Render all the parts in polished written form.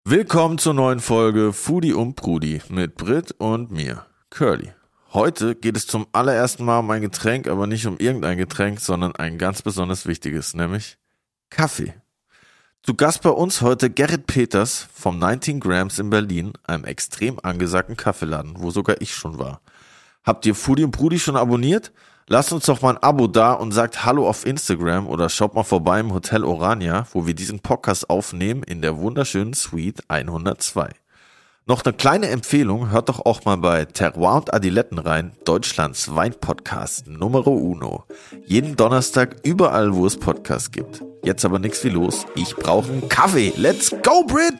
Willkommen zur neuen Folge Foodie und Prudi mit Britt und mir, Curly. Heute geht es zum allerersten Mal um ein Getränk, aber nicht um irgendein Getränk, sondern ein ganz besonders wichtiges, nämlich Kaffee. Zu Gast bei uns heute Gerrit Peters vom 19 Grams in Berlin, einem extrem angesagten Kaffeeladen, wo sogar ich schon war. Habt ihr Foodie und Prudi schon abonniert? Lasst uns doch mal ein Abo da und sagt Hallo auf Instagram oder schaut mal vorbei im Hotel Orania, wo wir diesen Podcast aufnehmen in der wunderschönen Suite 102. Noch eine kleine Empfehlung, hört doch auch mal bei Terroir und Adiletten rein, Deutschlands Weinpodcast Numero Uno. Jeden Donnerstag überall, wo es Podcasts gibt. Jetzt aber nichts wie los, ich brauche einen Kaffee. Let's go, Brit!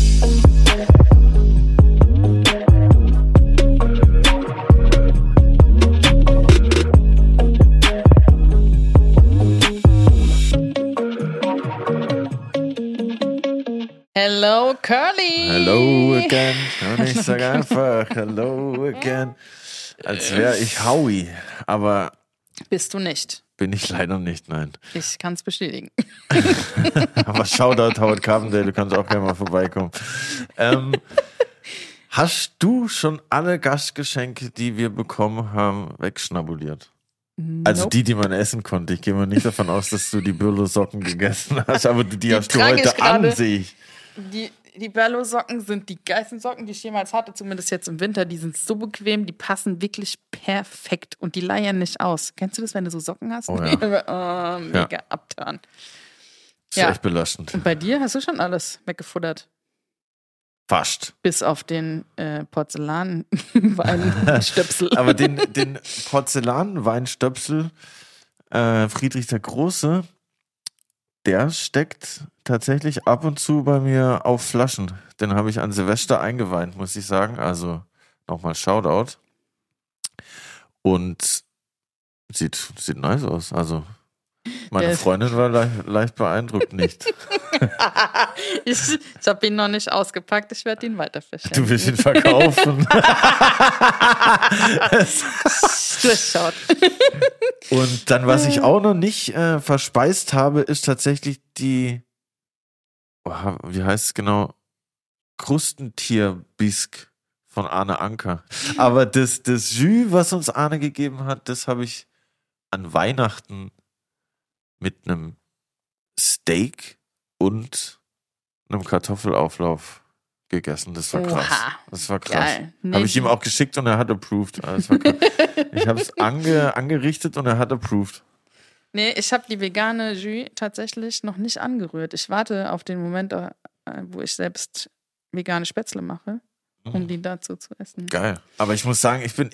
Hello, Curly! Hello again. Und ich sage einfach Hello again. Als wäre ich Howie. Aber Bist du nicht. bin ich leider nicht, nein. Ich kann es bestätigen. Aber Shoutout Howard Carpendale, du kannst auch gerne mal vorbeikommen. Hast du schon alle Gastgeschenke, die wir bekommen haben, wegschnabuliert? Also Nope. die man essen konnte. Ich gehe mal nicht davon aus, dass du die Birlo-Socken gegessen hast, aber die hast du trage ich heute an, gerade. sehe ich. Die Berlo-Socken sind die geilsten Socken, die ich jemals hatte, zumindest jetzt im Winter. Die sind so bequem, die passen wirklich perfekt und die leiern nicht aus. Kennst du das, wenn du so Socken hast? Oh ja. Mega abturn. Das ist Ja. echt belastend. Und bei dir hast du schon alles weggefuttert? Fast. Bis auf den Porzellanweinstöpsel. Aber den Porzellanweinstöpsel Friedrich der Große, der steckt tatsächlich ab und zu bei mir auf Flaschen. Den habe ich an Silvester eingeweint, muss ich sagen. Also nochmal Shoutout. Und sieht nice aus. Also meine Freundin war leicht beeindruckt nicht. Ich habe ihn noch nicht ausgepackt, ich werde ihn weiter verschenken. Du willst ihn verkaufen. Durchschaut. Und dann, was ich auch noch nicht verspeist habe, ist tatsächlich die, wie heißt es genau? Krustentierbisk von Arne Anker. Aber das Jus, was uns Arne gegeben hat, das habe ich an Weihnachten mit einem Steak und einem Kartoffelauflauf gegessen. Das war krass. Oha. Das war krass. Geil. Nee, Habe ich ihm auch geschickt und er hat approved. Also das war krass. Ich habe es angerichtet und er hat approved. Nee, ich habe die vegane Jus tatsächlich noch nicht angerührt. Ich warte auf den Moment, wo ich selbst vegane Spätzle mache, um die dazu zu essen. Geil. Aber ich muss sagen, ich bin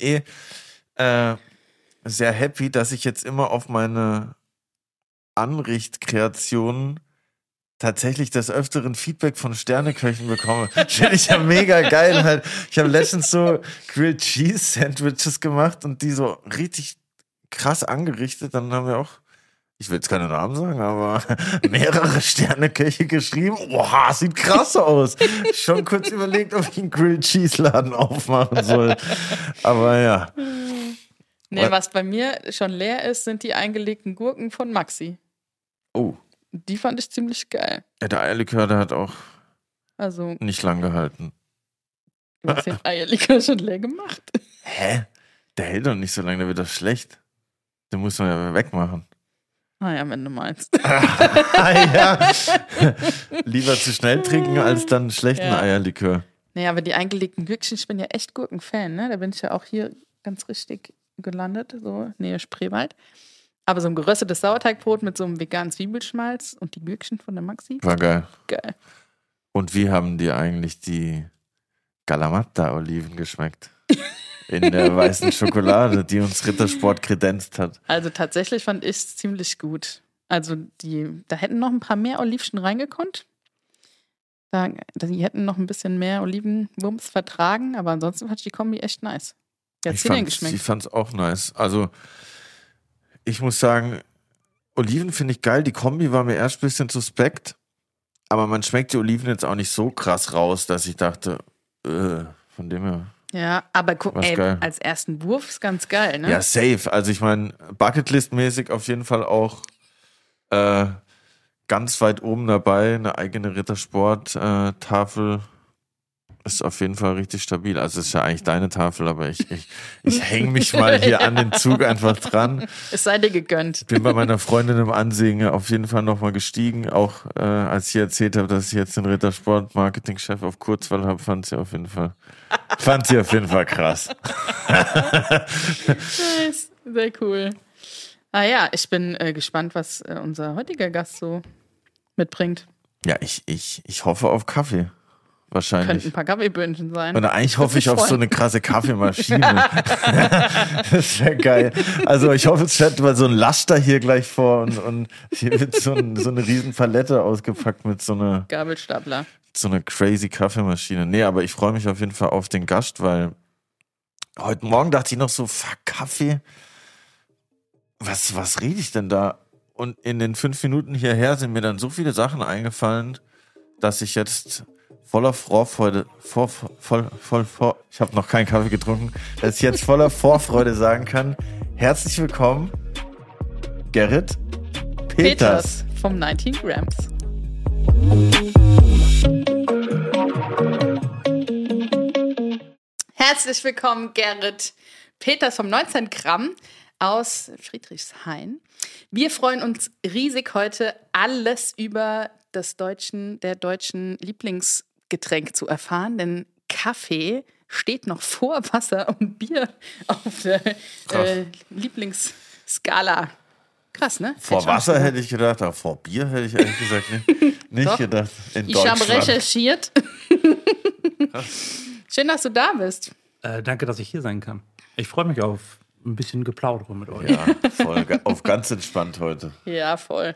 sehr happy, dass ich jetzt immer auf meine Anrichtkreationen tatsächlich des Öfteren Feedback von Sterneköchen bekomme. Finde ich ja mega geil. Halt. Ich habe letztens so Grilled Cheese Sandwiches gemacht und die so richtig krass angerichtet. Dann haben wir auch, ich will jetzt keine Namen sagen, aber mehrere Sterneköche geschrieben. Boah, sieht krass aus. Schon kurz überlegt, ob ich einen Grilled Cheese Laden aufmachen soll. Aber ja. Nee, was bei mir schon leer ist, sind die eingelegten Gurken von Maxi. Oh. Die fand ich ziemlich geil. Ja, der Eierlikör, der hat auch Also, nicht lang gehalten. du hast den Eierlikör schon leer gemacht. Hä? Der hält doch nicht so lange, der wird doch schlecht. Den muss man ja wegmachen. Ah ja, wenn du meinst. Ja. Lieber zu schnell trinken, als dann einen schlechten Eierlikör. Nee, aber die eingelegten Gürkchen, ich bin ja echt Gurkenfan, ne? Da bin ich ja auch hier ganz richtig gelandet, so Nähe Spreewald. Aber so ein geröstetes Sauerteigbrot mit so einem veganen Zwiebelschmalz und die Gürkchen von der Maxi. War geil. Geil. Und wie haben dir eigentlich die Kalamata-Oliven geschmeckt? In der weißen Schokolade, die uns Rittersport kredenzt hat. Also tatsächlich fand ich es ziemlich gut. Also da hätten noch ein paar mehr Olivchen reingekonnt. Die hätten noch ein bisschen mehr Olivenwumms vertragen, aber ansonsten fand ich die Kombi echt nice. Wie hat's dir denn geschmeckt? Ich fand's auch nice. Also ich muss sagen, Oliven finde ich geil. Die Kombi war mir erst ein bisschen suspekt, aber man schmeckt die Oliven jetzt auch nicht so krass raus, dass ich dachte, von dem her. Ja, aber guck, als ersten Wurf ist ganz geil, ne? Ja, safe. Also ich meine, Bucketlist-mäßig auf jeden Fall auch ganz weit oben dabei. Eine eigene Rittersport-Tafel ist auf jeden Fall richtig stabil. Also ist ja eigentlich deine Tafel, aber ich hänge mich mal hier an den Zug einfach dran. Es sei dir gegönnt. Bin bei meiner Freundin im Ansehen auf jeden Fall nochmal gestiegen. Auch als ich erzählt habe, dass ich jetzt den Rittersport-Marketing-Chef auf Kurzwahl habe, fand sie auf jeden Fall krass. Nice. Sehr cool. Ja, ich bin gespannt, was unser heutiger Gast so mitbringt. Ja, ich hoffe auf Kaffee. Wahrscheinlich. Könnten ein paar Kaffeeböhnchen sein. Und eigentlich hoffe ich auf so eine krasse Kaffeemaschine. Das wäre geil. Also ich hoffe, es fährt mal so ein Laster hier gleich vor und hier wird so eine riesen Palette ausgepackt mit so einer Gabelstapler. So eine crazy Kaffeemaschine. Nee, aber ich freue mich auf jeden Fall auf den Gast, weil heute Morgen dachte ich noch so, fuck, Kaffee. Was rede ich denn da? Und in den 5 Minuten hierher sind mir dann so viele Sachen eingefallen, dass ich jetzt voller Vorfreude, ich habe noch keinen Kaffee getrunken, dass ich jetzt voller Vorfreude sagen kann, herzlich willkommen, Gerrit Peters vom 19 Grams. Herzlich willkommen, Gerrit Peters vom 19 Gramm aus Friedrichshain. Wir freuen uns riesig, heute alles über der deutschen Lieblingsgetränk zu erfahren, denn Kaffee steht noch vor Wasser und Bier auf der Lieblingsskala. Krass, ne? Vor Wasser hätte ich gedacht, aber vor Bier hätte ich ehrlich gesagt nicht gedacht. Ich habe recherchiert. Schön, dass du da bist. Danke, dass ich hier sein kann. Ich freue mich auf ein bisschen Geplaudere mit euch. Ja, voll. Auf ganz entspannt heute. Ja, voll.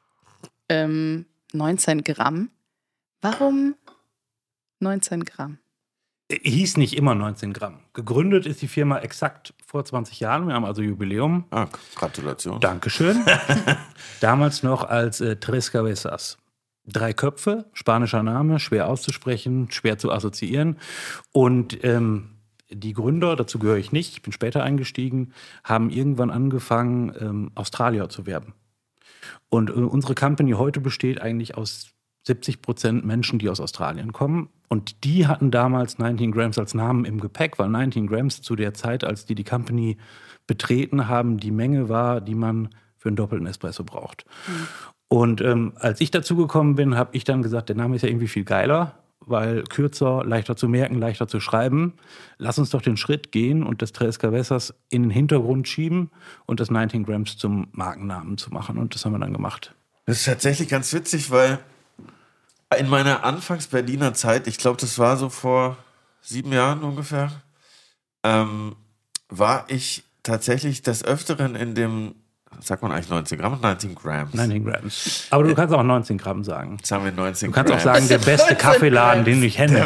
19 Gramm. Warum 19 Gramm? Hieß nicht immer 19 Gramm. Gegründet ist die Firma exakt vor 20 Jahren. Wir haben also Jubiläum. Gratulation. Dankeschön. Damals noch als Tres Cabezas. 3 Köpfe, spanischer Name, schwer auszusprechen, schwer zu assoziieren. Und die Gründer, dazu gehöre ich nicht, ich bin später eingestiegen, haben irgendwann angefangen, Australier zu werben. Und unsere Company heute besteht eigentlich aus 70% Menschen, die aus Australien kommen. Und die hatten damals 19 Grams als Namen im Gepäck, weil 19 Grams zu der Zeit, als die Company betreten haben, die Menge war, die man für einen doppelten Espresso braucht. Mhm. Und als ich dazugekommen bin, habe ich dann gesagt, der Name ist ja irgendwie viel geiler, weil kürzer, leichter zu merken, leichter zu schreiben. Lass uns doch den Schritt gehen und das Tres Cabezas in den Hintergrund schieben und das 19 Grams zum Markennamen zu machen. Und das haben wir dann gemacht. Das ist tatsächlich ganz witzig, weil in meiner Anfangs-Berliner Zeit, ich glaube, das war so vor 7 Jahren ungefähr, war ich tatsächlich des Öfteren in dem, sagt man eigentlich 19 Gramm und 19 Grams? 19 Grams. Aber du kannst auch 19 Gramm sagen. Jetzt haben wir 19 Du kannst Grams. auch sagen, der beste Kaffeeladen, den ich kenne.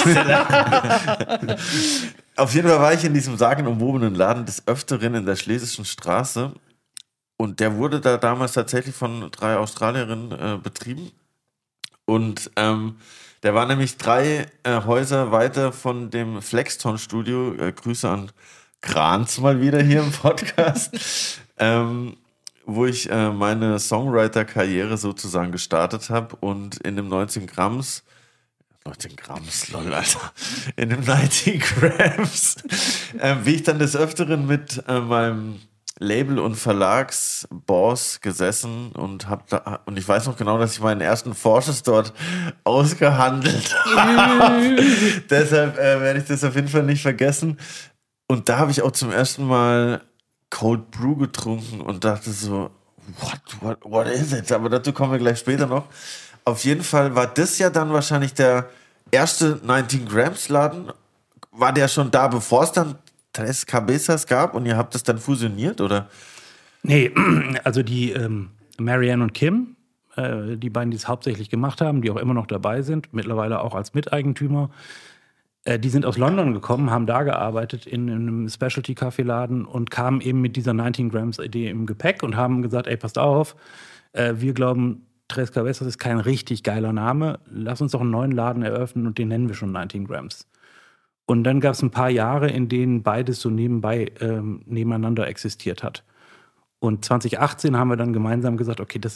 Auf jeden Fall war ich in diesem sagenumwobenen Laden des Öfteren in der Schlesischen Straße und der wurde da damals tatsächlich von 3 Australierinnen betrieben und der war nämlich 3 Häuser weiter von dem Flexton-Studio. Grüße an Kranz mal wieder hier im Podcast. Wo ich meine Songwriter-Karriere sozusagen gestartet habe und in dem 19 Grams, lol, Alter, in dem 19 Grams, wie ich dann des Öfteren mit meinem Label- und Verlagsboss gesessen und und ich weiß noch genau, dass ich meinen ersten Vorschuss dort ausgehandelt habe. Deshalb werde ich das auf jeden Fall nicht vergessen. Und da habe ich auch zum ersten Mal Cold Brew getrunken und dachte so, what is it? Aber dazu kommen wir gleich später noch. Auf jeden Fall war das ja dann wahrscheinlich der erste 19 Grams Laden. War der schon da, bevor es dann Tres Cabezas gab und ihr habt das dann fusioniert, oder? Nee, also die Marianne und Kim, die beiden, die es hauptsächlich gemacht haben, die auch immer noch dabei sind, mittlerweile auch als Miteigentümer, die sind aus London gekommen, haben da gearbeitet in einem Specialty-Kaffeeladen und kamen eben mit dieser 19 Grams-Idee im Gepäck und haben gesagt, ey, passt auf, wir glauben, Tres Cabezas ist kein richtig geiler Name, lass uns doch einen neuen Laden eröffnen und den nennen wir schon 19 Grams. Und dann gab es ein paar Jahre, in denen beides so nebenbei nebeneinander existiert hat. Und 2018 haben wir dann gemeinsam gesagt, okay, das ist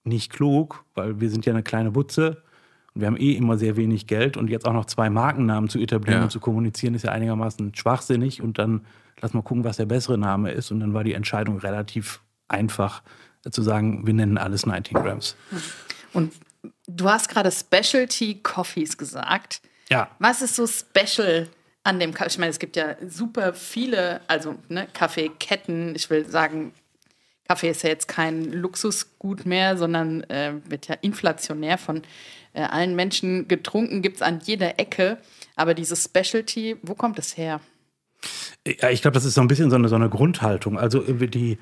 nicht klug, weil wir sind ja eine kleine Butze und wir haben immer sehr wenig Geld und jetzt auch noch 2 Markennamen zu etablieren und zu kommunizieren, ist ja einigermaßen schwachsinnig und dann lass mal gucken, was der bessere Name ist und dann war die Entscheidung relativ einfach zu sagen, wir nennen alles 19 Grams. Und du hast gerade Specialty Coffees gesagt. Ja. Was ist so special an dem Kaffee? Ich meine, es gibt ja super viele, also Kaffeeketten. Ich will sagen, Kaffee ist ja jetzt kein Luxusgut mehr, sondern wird ja inflationär von allen Menschen getrunken, gibt es an jeder Ecke. Aber dieses Specialty, wo kommt es her? Ja, ich glaube, das ist so ein bisschen so eine Grundhaltung. Also die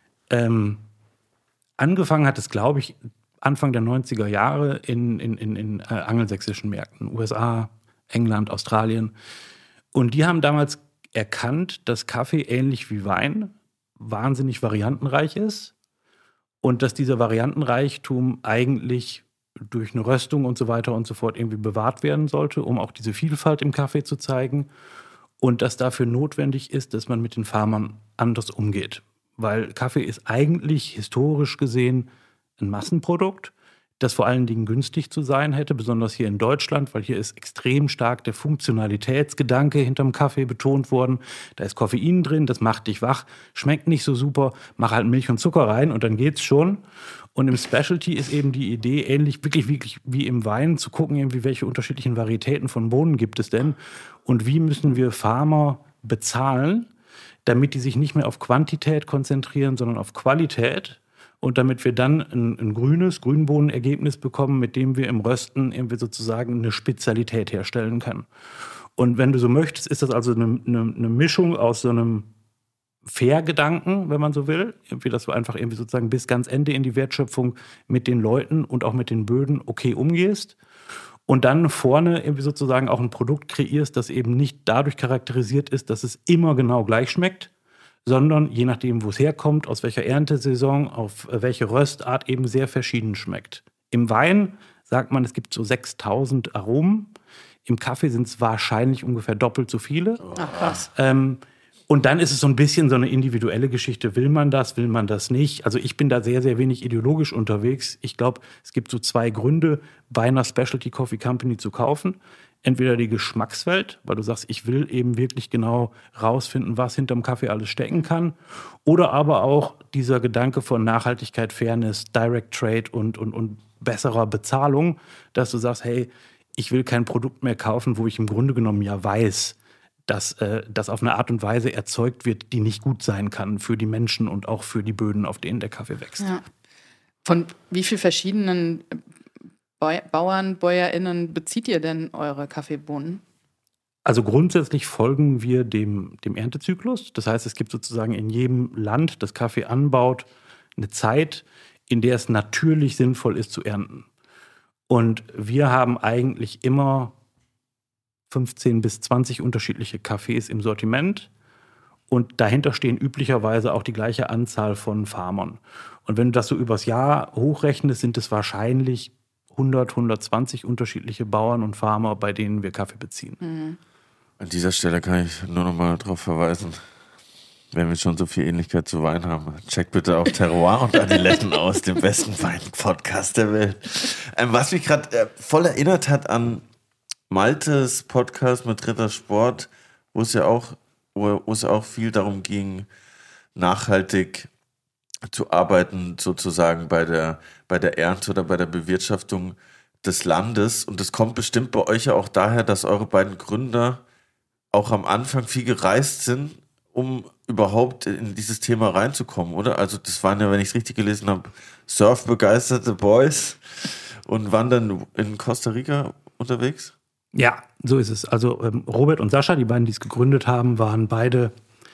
angefangen hat es, glaube ich, Anfang der 90er Jahre in angelsächsischen Märkten, USA, England, Australien. Und die haben damals erkannt, dass Kaffee ähnlich wie Wein wahnsinnig variantenreich ist und dass dieser Variantenreichtum eigentlich durch eine Röstung und so weiter und so fort irgendwie bewahrt werden sollte, um auch diese Vielfalt im Kaffee zu zeigen und dass dafür notwendig ist, dass man mit den Farmern anders umgeht. Weil Kaffee ist eigentlich historisch gesehen ein Massenprodukt, das vor allen Dingen günstig zu sein hätte, besonders hier in Deutschland, weil hier ist extrem stark der Funktionalitätsgedanke hinterm Kaffee betont worden. Da ist Koffein drin, das macht dich wach, schmeckt nicht so super, mach halt Milch und Zucker rein und dann geht's schon. Und im Specialty ist eben die Idee, ähnlich wirklich wie im Wein, zu gucken, irgendwie, welche unterschiedlichen Varietäten von Bohnen gibt es denn und wie müssen wir Farmer bezahlen, damit die sich nicht mehr auf Quantität konzentrieren, sondern auf Qualität. Und damit wir dann ein Grünbohnenergebnis bekommen, mit dem wir im Rösten irgendwie sozusagen eine Spezialität herstellen können. Und wenn du so möchtest, ist das also eine Mischung aus so einem Fair-Gedanken, wenn man so will, irgendwie, dass du einfach irgendwie sozusagen bis ganz Ende in die Wertschöpfung mit den Leuten und auch mit den Böden okay umgehst. Und dann vorne irgendwie sozusagen auch ein Produkt kreierst, das eben nicht dadurch charakterisiert ist, dass es immer genau gleich schmeckt, sondern je nachdem, wo es herkommt, aus welcher Erntesaison, auf welche Röstart eben sehr verschieden schmeckt. Im Wein sagt man, es gibt so 6000 Aromen. Im Kaffee sind es wahrscheinlich ungefähr doppelt so viele. Ach, krass. Und dann ist es so ein bisschen so eine individuelle Geschichte. Will man das nicht? Also ich bin da sehr, sehr wenig ideologisch unterwegs. Ich glaube, es gibt so 2 Gründe, bei einer Specialty Coffee Company zu kaufen. Entweder die Geschmackswelt, weil du sagst, ich will eben wirklich genau rausfinden, was hinterm Kaffee alles stecken kann. Oder aber auch dieser Gedanke von Nachhaltigkeit, Fairness, Direct Trade und besserer Bezahlung, dass du sagst, hey, ich will kein Produkt mehr kaufen, wo ich im Grunde genommen ja weiß, dass das auf eine Art und Weise erzeugt wird, die nicht gut sein kann für die Menschen und auch für die Böden, auf denen der Kaffee wächst. Ja. Von wie vielen verschiedenen Bauern, BäuerInnen bezieht ihr denn eure Kaffeebohnen? Also grundsätzlich folgen wir dem Erntezyklus. Das heißt, es gibt sozusagen in jedem Land, das Kaffee anbaut, eine Zeit, in der es natürlich sinnvoll ist zu ernten. Und wir haben eigentlich immer 15 bis 20 unterschiedliche Kaffees im Sortiment. Und dahinter stehen üblicherweise auch die gleiche Anzahl von Farmern. Und wenn du das so übers Jahr hochrechnest, sind es wahrscheinlich 120 unterschiedliche Bauern und Farmer, bei denen wir Kaffee beziehen. Mhm. An dieser Stelle kann ich nur noch mal darauf verweisen, wenn wir schon so viel Ähnlichkeit zu Wein haben, checkt bitte auch Terroir und Adiletten aus, dem besten Wein-Podcast der Welt. Was mich gerade voll erinnert hat an Maltes Podcast mit Rittersport, wo es ja auch viel darum ging, nachhaltig zu arbeiten, sozusagen bei der Ernte oder bei der Bewirtschaftung des Landes. Und das kommt bestimmt bei euch ja auch daher, dass eure beiden Gründer auch am Anfang viel gereist sind, um überhaupt in dieses Thema reinzukommen, oder? Also das waren ja, wenn ich es richtig gelesen habe, surfbegeisterte Boys und waren dann in Costa Rica unterwegs? Ja, so ist es. Also Robert und Sascha, die beiden, die es gegründet haben, waren beide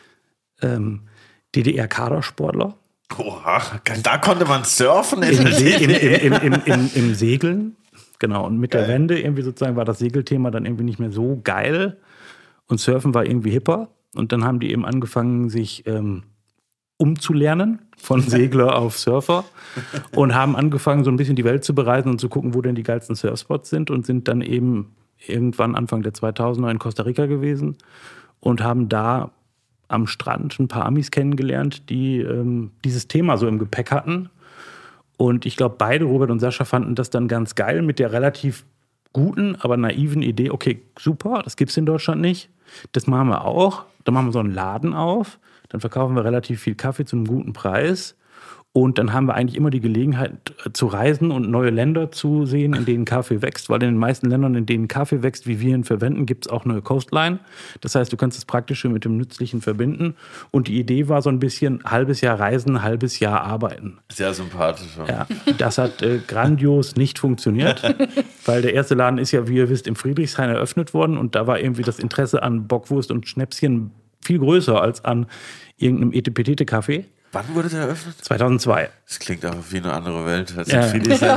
DDR-Kadersportler. Oha, da konnte man surfen im Segeln. Genau, und mit der Wende irgendwie sozusagen war das Segelthema dann irgendwie nicht mehr so geil und Surfen war irgendwie hipper. Und dann haben die eben angefangen, sich umzulernen von Segler auf Surfer und haben angefangen, so ein bisschen die Welt zu bereisen und zu gucken, wo denn die geilsten Surfspots sind und sind dann eben irgendwann Anfang der 2000er in Costa Rica gewesen und haben da am Strand ein paar Amis kennengelernt, die dieses Thema so im Gepäck hatten Und ich glaube, beide, Robert und Sascha, fanden das dann ganz geil mit der relativ guten, aber naiven Idee, okay, super, das gibt es in Deutschland nicht. Das machen wir auch. Dann machen wir so einen Laden auf. Dann verkaufen wir relativ viel Kaffee zu einem guten Preis. Und dann haben wir eigentlich immer die Gelegenheit zu reisen und neue Länder zu sehen, in denen Kaffee wächst. Weil in den meisten Ländern, in denen Kaffee wächst, wie wir ihn verwenden, gibt es auch eine Coastline. Das heißt, du kannst das Praktische mit dem Nützlichen verbinden. Und die Idee war so ein bisschen halbes Jahr reisen, halbes Jahr arbeiten. Sehr sympathisch. Ja, das hat grandios nicht funktioniert, weil der erste Laden ist ja, wie ihr wisst, im Friedrichshain eröffnet worden. Und da war irgendwie das Interesse an Bockwurst und Schnäpschen viel größer als an irgendeinem Etepetete-Kaffee. Wann wurde der eröffnet? 2002. Das klingt aber wie eine andere Welt. Als Ja.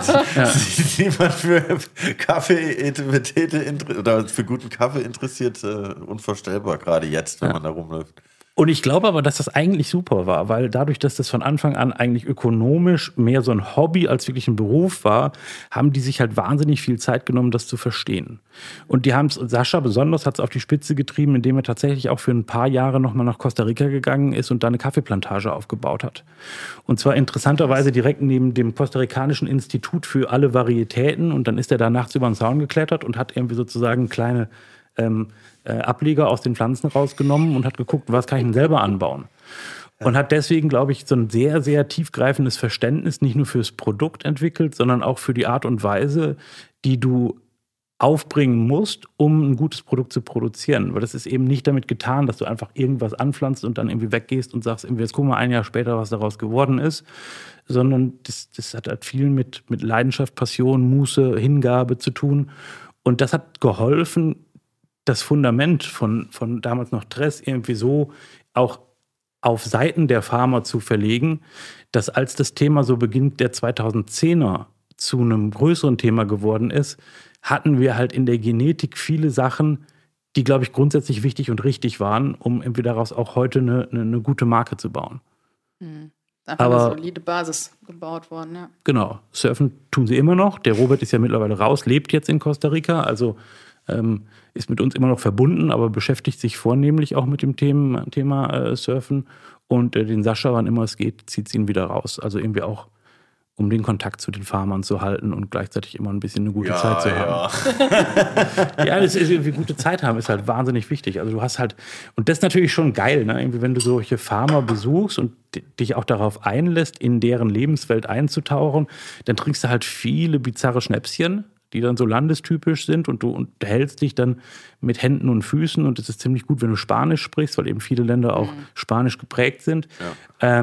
sich niemand für Kaffee oder für guten Kaffee interessiert, unvorstellbar, gerade jetzt, wenn man da rumläuft. Und ich glaube aber, dass das eigentlich super war, weil dadurch, dass das von Anfang an eigentlich ökonomisch mehr so ein Hobby als wirklich ein Beruf war, haben die sich halt wahnsinnig viel Zeit genommen, das zu verstehen. Und die haben es, Sascha besonders hat es auf die Spitze getrieben, indem er tatsächlich auch für ein paar Jahre nochmal nach Costa Rica gegangen ist und da eine Kaffeeplantage aufgebaut hat. Und zwar interessanterweise direkt neben dem Costa-Ricanischen Institut für alle Varietäten. Und dann ist er da nachts über den Zaun geklettert und hat irgendwie sozusagen kleine Ableger aus den Pflanzen rausgenommen und hat geguckt, was kann ich denn selber anbauen. Und hat deswegen, glaube ich, so ein sehr, sehr tiefgreifendes Verständnis nicht nur fürs Produkt entwickelt, sondern auch für die Art und Weise, die du aufbringen musst, um ein gutes Produkt zu produzieren. Weil das ist eben nicht damit getan, dass du einfach irgendwas anpflanzt und dann irgendwie weggehst und sagst, jetzt guck mal ein Jahr später, was daraus geworden ist, sondern das hat halt viel mit Leidenschaft, Passion, Muße, Hingabe zu tun. Und das hat geholfen, das Fundament von damals noch Tress irgendwie so auch auf Seiten der Farmer zu verlegen, dass als das Thema so beginnt der 2010er zu einem größeren Thema geworden ist, hatten wir halt in der Genetik viele Sachen, die, glaube ich, grundsätzlich wichtig und richtig waren, um irgendwie daraus auch heute eine gute Marke zu bauen. Einfach eine solide Basis gebaut worden, ja. Genau. Surfen tun sie immer noch. Der Robert ist ja mittlerweile raus, lebt jetzt in Costa Rica, also ist mit uns immer noch verbunden, aber beschäftigt sich vornehmlich auch mit dem Thema Surfen. Und den Sascha, wann immer es geht, zieht ihn wieder raus. Also irgendwie auch, um den Kontakt zu den Farmern zu halten und gleichzeitig immer ein bisschen eine gute Zeit zu haben. Ja, das ist irgendwie gute Zeit haben, ist halt wahnsinnig wichtig. Also du hast halt, und das ist natürlich schon geil, ne? Irgendwie, wenn du solche Farmer besuchst und dich auch darauf einlässt, in deren Lebenswelt einzutauchen, dann trinkst du halt viele bizarre Schnäpschen, die dann so landestypisch sind und du unterhältst dich dann mit Händen und Füßen und es ist ziemlich gut, wenn du Spanisch sprichst, weil eben viele Länder auch spanisch geprägt sind. Ja.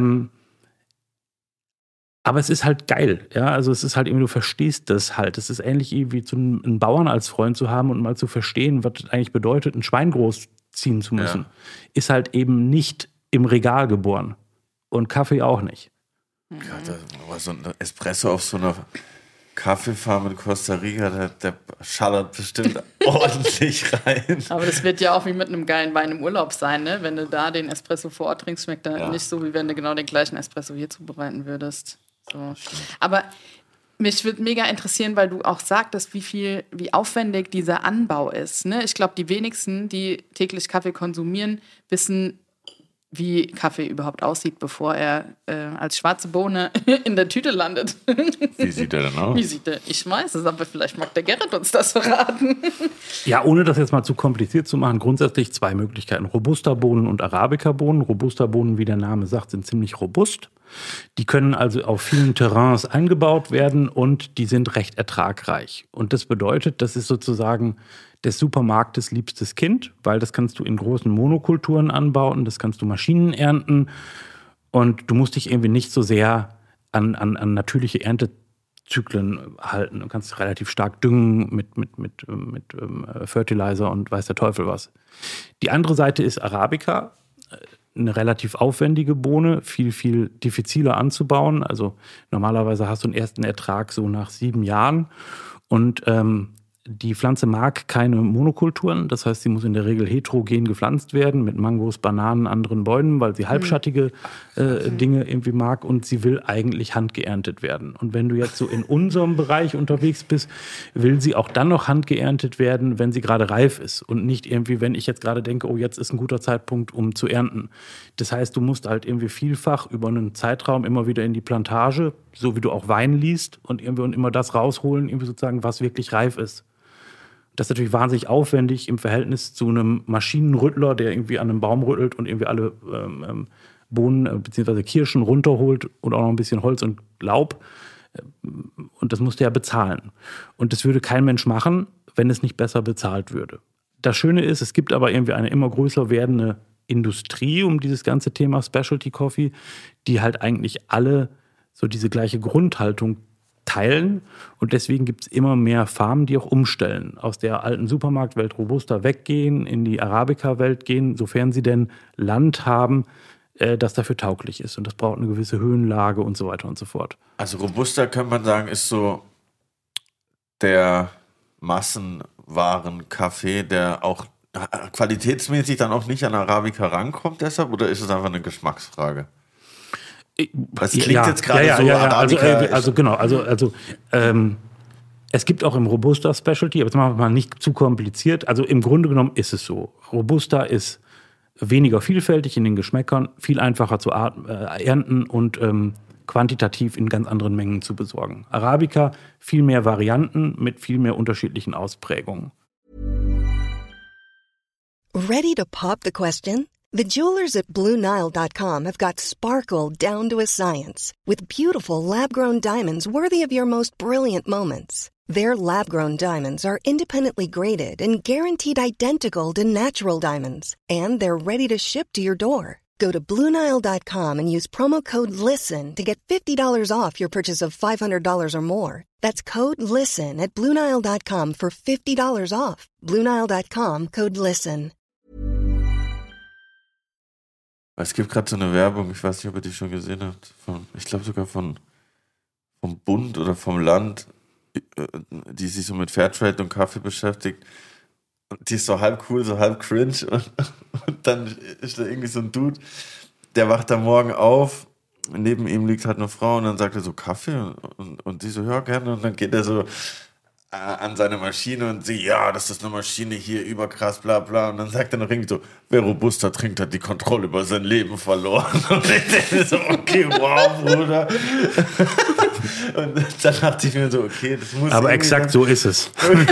Aber es ist halt geil, ja, also es ist halt irgendwie, du verstehst das halt. Es ist ähnlich wie einen Bauern als Freund zu haben und mal zu verstehen, was eigentlich bedeutet, ein Schwein großziehen zu müssen. Ja. Ist halt eben nicht im Regal geboren und Kaffee auch nicht. Aber so ein Espresso auf so einer Kaffeefarm in Costa Rica, der schallert bestimmt ordentlich rein. Aber das wird ja auch wie mit einem geilen Wein im Urlaub sein, ne? Wenn du da den Espresso vor Ort trinkst, schmeckt er nicht so, wie wenn du genau den gleichen Espresso hier zubereiten würdest. So. Aber mich würde mega interessieren, weil du auch sagtest, wie aufwendig dieser Anbau ist. Ne? Ich glaube, die wenigsten, die täglich Kaffee konsumieren, wissen, wie Kaffee überhaupt aussieht, bevor er als schwarze Bohne in der Tüte landet. Wie sieht er denn aus? Ich weiß es, aber vielleicht mag der Gerrit uns das verraten. Ja, ohne das jetzt mal zu kompliziert zu machen, grundsätzlich zwei Möglichkeiten. Robusta-Bohnen und Arabica-Bohnen. Robusta-Bohnen, wie der Name sagt, sind ziemlich robust. Die können also auf vielen Terrains eingebaut werden und die sind recht ertragreich. Und das bedeutet, das ist sozusagen des Supermarktes liebstes Kind, weil das kannst du in großen Monokulturen anbauen, das kannst du Maschinen ernten und du musst dich irgendwie nicht so sehr an natürliche Erntezyklen halten. Du kannst relativ stark düngen mit Fertilizer und weiß der Teufel was. Die andere Seite ist Arabica, eine relativ aufwendige Bohne, viel, viel diffiziler anzubauen. Also normalerweise hast du einen ersten Ertrag so nach 7 Jahren und Die Pflanze mag keine Monokulturen, das heißt, sie muss in der Regel heterogen gepflanzt werden mit Mangos, Bananen, anderen Bäumen, weil sie halbschattige Dinge irgendwie mag und sie will eigentlich handgeerntet werden. Und wenn du jetzt so in unserem Bereich unterwegs bist, will sie auch dann noch handgeerntet werden, wenn sie gerade reif ist und nicht irgendwie, wenn ich jetzt gerade denke, oh, jetzt ist ein guter Zeitpunkt, um zu ernten. Das heißt, du musst halt irgendwie vielfach über einen Zeitraum immer wieder in die Plantage, so wie du auch Wein liest und immer das rausholen, irgendwie sozusagen, was wirklich reif ist. Das ist natürlich wahnsinnig aufwendig im Verhältnis zu einem Maschinenrüttler, der irgendwie an einem Baum rüttelt und irgendwie alle Bohnen bzw. Kirschen runterholt und auch noch ein bisschen Holz und Laub. Und das musste er bezahlen. Und das würde kein Mensch machen, wenn es nicht besser bezahlt würde. Das Schöne ist, es gibt aber irgendwie eine immer größer werdende Industrie um dieses ganze Thema Specialty Coffee, die halt eigentlich alle so diese gleiche Grundhaltung teilen und deswegen gibt es immer mehr Farmen, die auch umstellen, aus der alten Supermarktwelt Robusta weggehen, in die Arabica-Welt gehen, sofern sie denn Land haben, das dafür tauglich ist und das braucht eine gewisse Höhenlage und so weiter und so fort. Also Robusta, könnte man sagen, ist so der Massenwaren-Kaffee, der auch qualitätsmäßig dann auch nicht an Arabica rankommt deshalb, oder ist es einfach eine Geschmacksfrage? Das klingt jetzt gerade so Arabica. Es gibt auch im Robusta Specialty, aber jetzt machen wir mal nicht zu kompliziert. Also im Grunde genommen ist es so. Robusta ist weniger vielfältig in den Geschmäckern, viel einfacher zu ernten und quantitativ in ganz anderen Mengen zu besorgen. Arabica, viel mehr Varianten mit viel mehr unterschiedlichen Ausprägungen. Ready to pop the question? The jewelers at BlueNile.com have got sparkle down to a science with beautiful lab-grown diamonds worthy of your most brilliant moments. Their lab-grown diamonds are independently graded and guaranteed identical to natural diamonds, and they're ready to ship to your door. Go to BlueNile.com and use promo code LISTEN to get $50 off your purchase of $500 or more. That's code LISTEN at BlueNile.com for $50 off. BlueNile.com, code LISTEN. Es gibt gerade so eine Werbung, ich weiß nicht, ob ihr die schon gesehen habt, ich glaube sogar vom Bund oder vom Land, die sich so mit Fairtrade und Kaffee beschäftigt. Und die ist so halb cool, so halb cringe. Und dann ist da irgendwie so ein Dude, der wacht da morgen auf, neben ihm liegt halt eine Frau und dann sagt er so, Kaffee? Und die so, ja, gerne. Und dann geht er so an seine Maschine und sie, ja, das ist eine Maschine hier, überkrass, bla bla. Und dann sagt er noch irgendwie so, wer Robusta trinkt, hat die Kontrolle über sein Leben verloren. Und ich denke so, okay, wow, Bruder. Und dann dachte ich mir so, okay, das muss. Aber exakt so ist es.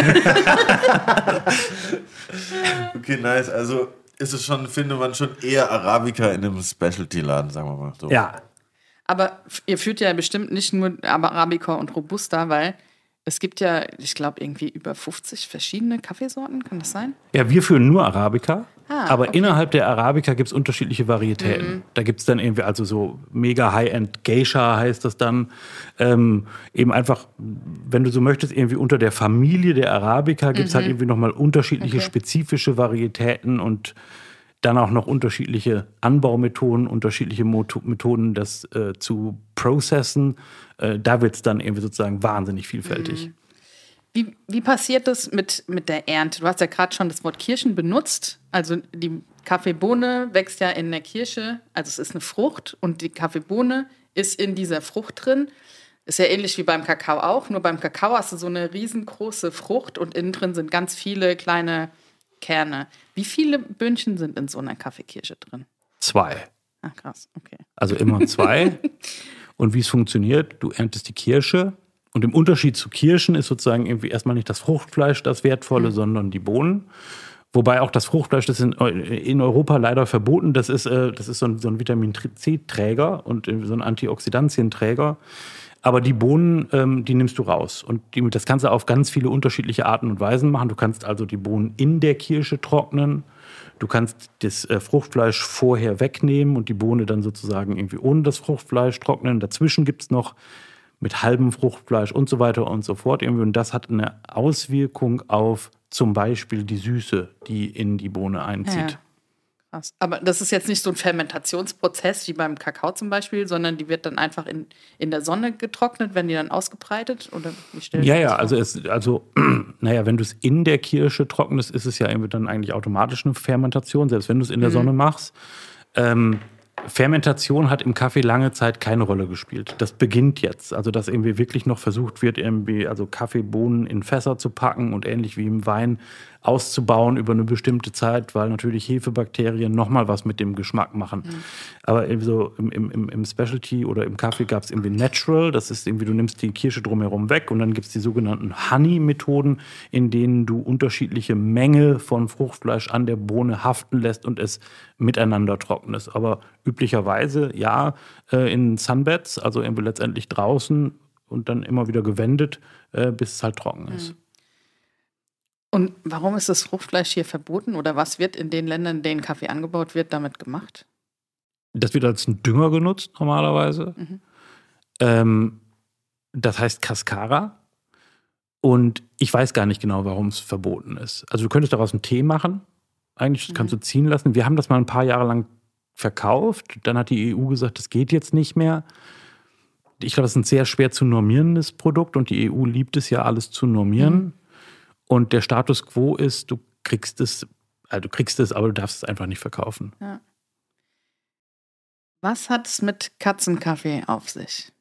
Okay, nice. Also ist es schon, findet man schon eher Arabica in einem Specialty-Laden, sagen wir mal so. Ja. Aber ihr führt ja bestimmt nicht nur Arabica und Robusta, weil es gibt ja, ich glaube, irgendwie über 50 verschiedene Kaffeesorten, kann das sein? Ja, wir führen nur Arabica, aber okay. Innerhalb der Arabica gibt es unterschiedliche Varietäten. Mhm. Da gibt es dann irgendwie, also so mega High-End Geisha heißt das dann. Eben einfach, wenn du so möchtest, irgendwie unter der Familie der Arabica gibt es halt irgendwie nochmal unterschiedliche spezifische Varietäten und dann auch noch unterschiedliche Anbaumethoden, unterschiedliche Methoden, das zu processen. Da wird es dann irgendwie sozusagen wahnsinnig vielfältig. Wie passiert das mit der Ernte? Du hast ja gerade schon das Wort Kirschen benutzt. Also die Kaffeebohne wächst ja in der Kirsche. Also es ist eine Frucht und die Kaffeebohne ist in dieser Frucht drin. Ist ja ähnlich wie beim Kakao auch. Nur beim Kakao hast du so eine riesengroße Frucht und innen drin sind ganz viele kleine Kerne. Wie viele Böhnchen sind in so einer Kaffeekirsche drin? 2. Ach krass, okay. Also immer 2. Und wie es funktioniert, du erntest die Kirsche und im Unterschied zu Kirschen ist sozusagen irgendwie erstmal nicht das Fruchtfleisch das Wertvolle, sondern die Bohnen. Wobei auch das Fruchtfleisch, das ist in Europa leider verboten, das ist so ein Vitamin-C-Träger und so ein Antioxidantienträger. Aber die Bohnen, die nimmst du raus. Und das kannst du auf ganz viele unterschiedliche Arten und Weisen machen. Du kannst also die Bohnen in der Kirsche trocknen. Du kannst das Fruchtfleisch vorher wegnehmen und die Bohne dann sozusagen irgendwie ohne das Fruchtfleisch trocknen. Dazwischen gibt es noch mit halbem Fruchtfleisch und so weiter und so fort. Und das hat eine Auswirkung auf zum Beispiel die Süße, die in die Bohne einzieht. Krass. Aber das ist jetzt nicht so ein Fermentationsprozess wie beim Kakao zum Beispiel, sondern die wird dann einfach in der Sonne getrocknet, werden die dann ausgebreitet? Oder wie stellen Sie das vor? Naja, wenn du es in der Kirsche trocknest, ist es ja irgendwie dann eigentlich automatisch eine Fermentation, selbst wenn du es in der Sonne machst. Fermentation hat im Kaffee lange Zeit keine Rolle gespielt. Das beginnt jetzt. Also, dass irgendwie wirklich noch versucht wird, irgendwie, also Kaffeebohnen in Fässer zu packen und ähnlich wie im Wein auszubauen über eine bestimmte Zeit, weil natürlich Hefebakterien nochmal was mit dem Geschmack machen. Aber irgendwie so im Specialty oder im Kaffee gab es irgendwie Natural. Das ist irgendwie, du nimmst die Kirsche drumherum weg und dann gibt es die sogenannten Honey-Methoden, in denen du unterschiedliche Menge von Fruchtfleisch an der Bohne haften lässt und es miteinander trocknest. Aber üblicherweise, ja, in Sunbeds, also irgendwie letztendlich draußen und dann immer wieder gewendet, bis es halt trocken ist. Und warum ist das Fruchtfleisch hier verboten? Oder was wird in den Ländern, in denen Kaffee angebaut wird, damit gemacht? Das wird als ein Dünger genutzt normalerweise. Das heißt Cascara. Und ich weiß gar nicht genau, warum es verboten ist. Also du könntest daraus einen Tee machen. Eigentlich das kannst du ziehen lassen. Wir haben das mal ein paar Jahre lang verkauft. Dann hat die EU gesagt, das geht jetzt nicht mehr. Ich glaube, das ist ein sehr schwer zu normierendes Produkt. Und die EU liebt es ja, alles zu normieren. Und der Status quo ist, du kriegst es, aber du darfst es einfach nicht verkaufen. Ja. Was hat es mit Katzenkaffee auf sich?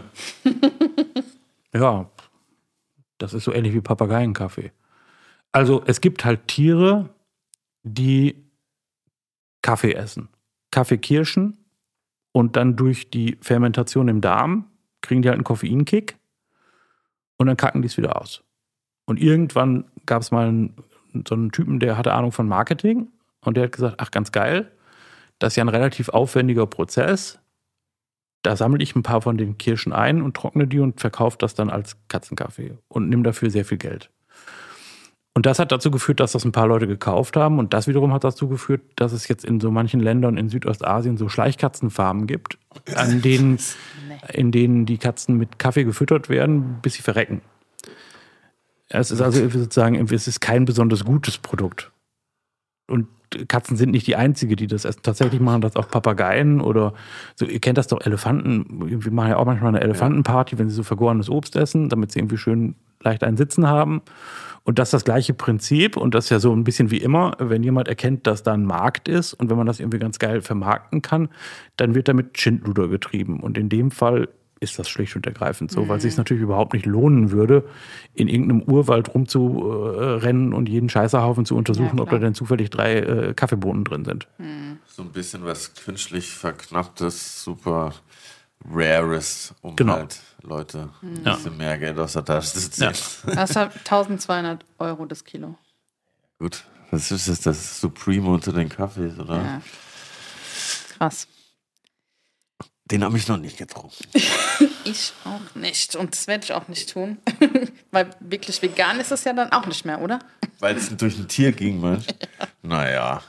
Ja, das ist so ähnlich wie Papageienkaffee. Also es gibt halt Tiere, die Kaffee essen. Kaffeekirschen und dann durch die Fermentation im Darm kriegen die halt einen Koffeinkick und dann kacken die es wieder aus. Und irgendwann gab es mal so einen Typen, der hatte Ahnung von Marketing und der hat gesagt, ach ganz geil, das ist ja ein relativ aufwendiger Prozess. Da sammle ich ein paar von den Kirschen ein und trockne die und verkaufe das dann als Katzenkaffee und nehme dafür sehr viel Geld. Und das hat dazu geführt, dass das ein paar Leute gekauft haben und das wiederum hat dazu geführt, dass es jetzt in so manchen Ländern in Südostasien so Schleichkatzenfarmen gibt, in denen die Katzen mit Kaffee gefüttert werden, bis sie verrecken. Es ist also sozusagen, es ist kein besonders gutes Produkt. Und Katzen sind nicht die einzige, die das essen. Tatsächlich machen das auch Papageien oder so. Ihr kennt das doch, Elefanten. Wir machen ja auch manchmal eine Elefantenparty, wenn sie so vergorenes Obst essen, damit sie irgendwie schön leicht einen Sitzen haben. Und das ist das gleiche Prinzip. Und das ist ja so ein bisschen wie immer, wenn jemand erkennt, dass da ein Markt ist und wenn man das irgendwie ganz geil vermarkten kann, dann wird damit Schindluder getrieben. Und in dem Fall ist das schlicht und ergreifend so, weil es sich natürlich überhaupt nicht lohnen würde, in irgendeinem Urwald rumzurennen und jeden Scheißerhaufen zu untersuchen, ob da denn zufällig 3 Kaffeebohnen drin sind. So ein bisschen was künstlich verknapptes, super Rares, um halt Leute ein bisschen mehr Geld aus der Tasche zu ziehen. Ja. Das hat 1.200 € das Kilo. Gut, was ist das? Das ist Supreme unter den Kaffees, oder? Ja. Krass. Den habe ich noch nicht getrunken. Ich auch nicht. Und das werde ich auch nicht tun. Weil wirklich vegan ist es ja dann auch nicht mehr, oder? Weil es durch ein Tier ging, meinst du? Ja. Naja.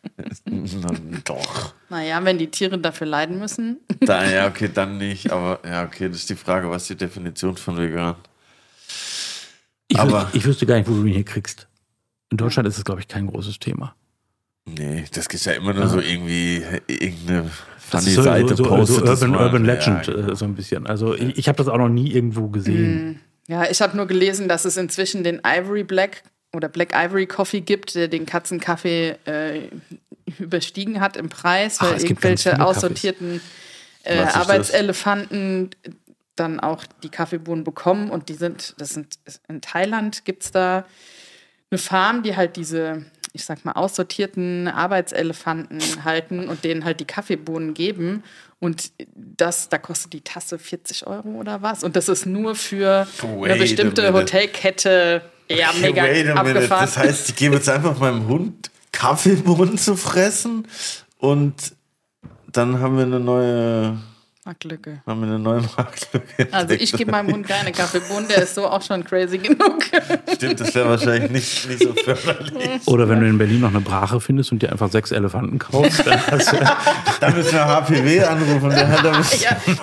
Doch. Naja, wenn die Tiere dafür leiden müssen. Ja, okay, dann nicht. Aber ja, okay, das ist die Frage, was ist die Definition von vegan? Ich wüsste gar nicht, wo du ihn hier kriegst. In Deutschland ist es, glaube ich, kein großes Thema. Nee, das ist ja immer nur so irgendwie irgendeine das ist so Urban Legend, so ein bisschen. Also ich habe das auch noch nie irgendwo gesehen. Ja, ich habe nur gelesen, dass es inzwischen den Ivory Black oder Black Ivory Coffee gibt, der den Katzenkaffee überstiegen hat im Preis, weil irgendwelche aussortierten Arbeitselefanten dann auch die Kaffeebohnen bekommen und in Thailand gibt es da eine Farm, die halt diese, ich sag mal, aussortierten Arbeitselefanten halten und denen halt die Kaffeebohnen geben. Und da kostet die Tasse 40 € oder was. Und das ist nur für eine bestimmte Hotelkette. Ja, mega abgefahren. Das heißt, ich gebe jetzt einfach meinem Hund Kaffeebohnen zu fressen und dann haben wir eine neue Marktlücke. Also ich gebe meinem Hund keine Kaffeebohnen, der ist so auch schon crazy genug. Stimmt, das wäre wahrscheinlich nicht so förderlich. Oder wenn du in Berlin noch eine Brache findest und dir einfach 6 Elefanten kaufst. Dann müssen wir HPW anrufen. Der hat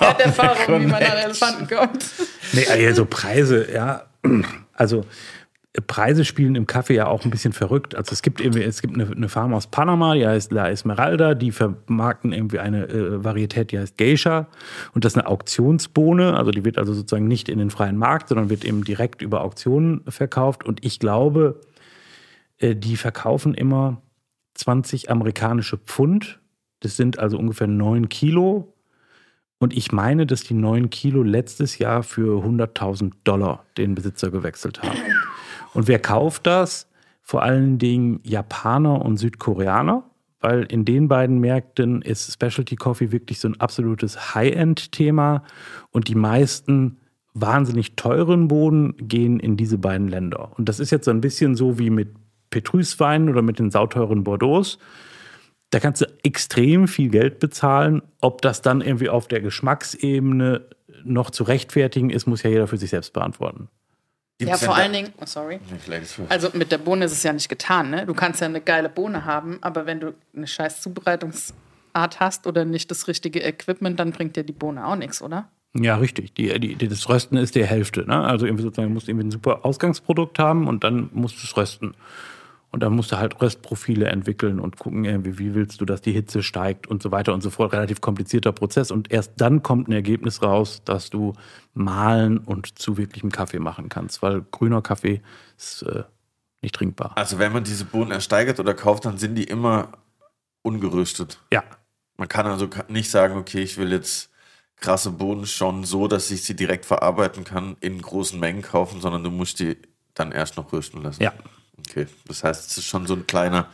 Erfahrung, wie man an Elefanten kommt. Nee, also Preise, ja. Also Preise spielen im Kaffee ja auch ein bisschen verrückt. Also es gibt eine Farm aus Panama, die heißt La Esmeralda, die vermarkten irgendwie eine Varietät, die heißt Geisha. Und das ist eine Auktionsbohne, also die wird also sozusagen nicht in den freien Markt, sondern wird eben direkt über Auktionen verkauft. Und ich glaube, die verkaufen immer 20 amerikanische Pfund. Das sind also ungefähr 9 Kilo. Und ich meine, dass die 9 Kilo letztes Jahr für $100.000 den Besitzer gewechselt haben. Und wer kauft das? Vor allen Dingen Japaner und Südkoreaner, weil in den beiden Märkten ist Specialty Coffee wirklich so ein absolutes High-End-Thema und die meisten wahnsinnig teuren Bohnen gehen in diese beiden Länder. Und das ist jetzt so ein bisschen so wie mit Petrus-Weinen oder mit den sauteuren Bordeaux. Da kannst du extrem viel Geld bezahlen. Ob das dann irgendwie auf der Geschmacksebene noch zu rechtfertigen ist, muss ja jeder für sich selbst beantworten. Gibt's vor allen Dingen, sorry. Vielleicht Also mit der Bohne ist es ja nicht getan, ne? Du kannst ja eine geile Bohne haben, aber wenn du eine scheiß Zubereitungsart hast oder nicht das richtige Equipment, dann bringt dir die Bohne auch nichts, oder? Ja, richtig. Das Rösten ist die Hälfte. Ne? Also irgendwie sozusagen, du musst irgendwie ein super Ausgangsprodukt haben und dann musst du es rösten. Und dann musst du halt Röstprofile entwickeln und gucken, irgendwie, wie willst du, dass die Hitze steigt und so weiter und so fort. Relativ komplizierter Prozess. Und erst dann kommt ein Ergebnis raus, dass du mahlen und zu wirklichem Kaffee machen kannst. Weil grüner Kaffee ist nicht trinkbar. Also wenn man diese Bohnen ersteigert oder kauft, dann sind die immer ungeröstet. Ja. Man kann also nicht sagen, okay, ich will jetzt krasse Bohnen schon so, dass ich sie direkt verarbeiten kann, in großen Mengen kaufen, sondern du musst die dann erst noch rösten lassen. Ja. Okay, das heißt, es ist schon so ein kleiner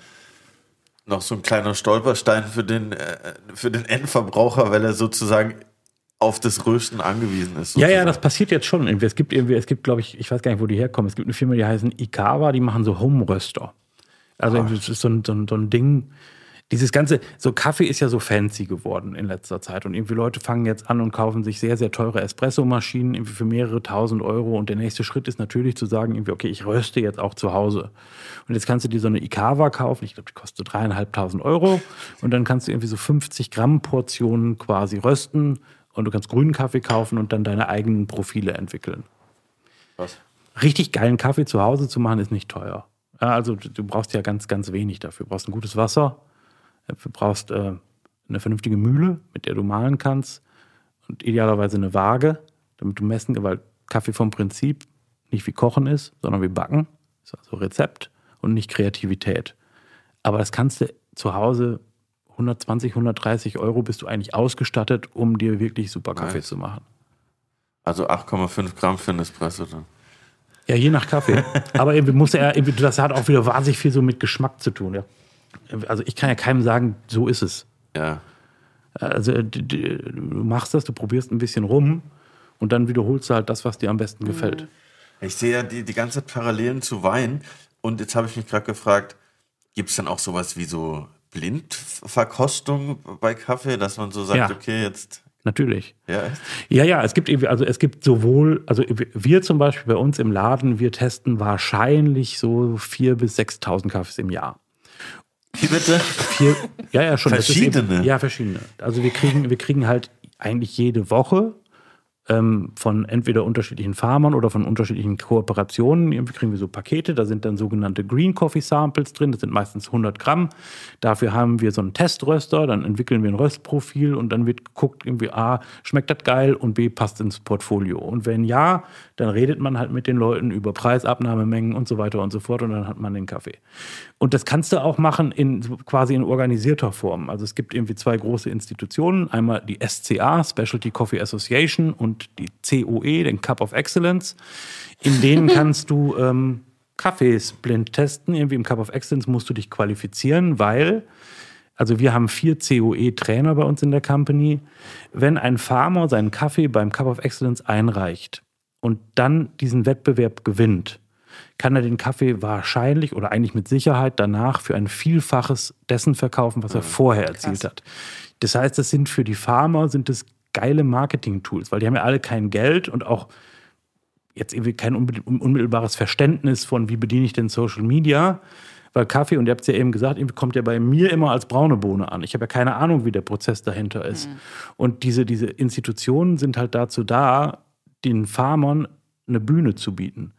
Stolperstein für den Endverbraucher, weil er sozusagen auf das Rösten angewiesen ist. Sozusagen. Ja, das passiert jetzt schon. Es gibt, glaube ich weiß gar nicht, wo die herkommen. Es gibt eine Firma, die heißen Ikawa, die machen so Home-Röster. Also das ist so ein Ding. Dieses ganze, so Kaffee ist ja so fancy geworden in letzter Zeit und irgendwie Leute fangen jetzt an und kaufen sich sehr, sehr teure Espresso-Maschinen irgendwie für mehrere tausend Euro und der nächste Schritt ist natürlich zu sagen, irgendwie, okay, ich röste jetzt auch zu Hause. Und jetzt kannst du dir so eine Ikawa kaufen, ich glaube, die kostet 3.500 Euro und dann kannst du irgendwie so 50 Gramm Portionen quasi rösten und du kannst grünen Kaffee kaufen und dann deine eigenen Profile entwickeln. Was? Richtig geilen Kaffee zu Hause zu machen ist nicht teuer. Ja, also du brauchst ja ganz, ganz wenig dafür. Du brauchst ein gutes Wasser. Du brauchst eine vernünftige Mühle, mit der du mahlen kannst und idealerweise eine Waage, damit du messen, weil Kaffee vom Prinzip nicht wie Kochen ist, sondern wie Backen. Das ist also Rezept und nicht Kreativität. Aber das kannst du zu Hause 120, 130 Euro bist du eigentlich ausgestattet, um dir wirklich super Kaffee zu machen. Also 8,5 Gramm für einen Espresso dann. Ja, je nach Kaffee. Aber das hat auch wieder wahnsinnig viel so mit Geschmack zu tun, ja. Also ich kann ja keinem sagen, so ist es. Ja. Also du machst das, du probierst ein bisschen rum und dann wiederholst du halt das, was dir am besten gefällt. Ich sehe ja die ganze Zeit Parallelen zu Wein und jetzt habe ich mich gerade gefragt, gibt es dann auch sowas wie so Blindverkostung bei Kaffee, dass man so sagt, ja. Okay, jetzt... Natürlich. Ja, ja, es gibt sowohl, also wir zum Beispiel bei uns im Laden, wir testen wahrscheinlich so 4.000 bis 6.000 Kaffees im Jahr. Wie bitte? Ja, schon. Verschiedene? Ja, verschiedene. Also wir kriegen halt eigentlich jede Woche von entweder unterschiedlichen Farmern oder von unterschiedlichen Kooperationen. Irgendwie kriegen wir so Pakete, da sind dann sogenannte Green Coffee Samples drin, das sind meistens 100 Gramm. Dafür haben wir so einen Teströster, dann entwickeln wir ein Röstprofil und dann wird geguckt, irgendwie A, schmeckt das geil und B, passt ins Portfolio. Und wenn ja, dann redet man halt mit den Leuten über Preisabnahmemengen und so weiter und so fort und dann hat man den Kaffee. Und das kannst du auch machen quasi in organisierter Form. Also es gibt irgendwie 2 große Institutionen, einmal die SCA, Specialty Coffee Association, und die COE, den Cup of Excellence. In denen kannst du Kaffees blind testen. Irgendwie im Cup of Excellence musst du dich qualifizieren, weil, also wir haben 4 COE-Trainer bei uns in der Company. Wenn ein Farmer seinen Kaffee beim Cup of Excellence einreicht und dann diesen Wettbewerb gewinnt, kann er den Kaffee wahrscheinlich oder eigentlich mit Sicherheit danach für ein Vielfaches dessen verkaufen, was er vorher erzielt hat. Das heißt, das sind für die Farmer geile Marketing-Tools, weil die haben ja alle kein Geld und auch jetzt irgendwie kein unmittelbares Verständnis von, wie bediene ich denn Social Media, weil Kaffee, und ihr habt es ja eben gesagt, kommt ja bei mir immer als braune Bohne an. Ich habe ja keine Ahnung, wie der Prozess dahinter ist. Und diese Institutionen sind halt dazu da, den Farmern eine Bühne zu bieten.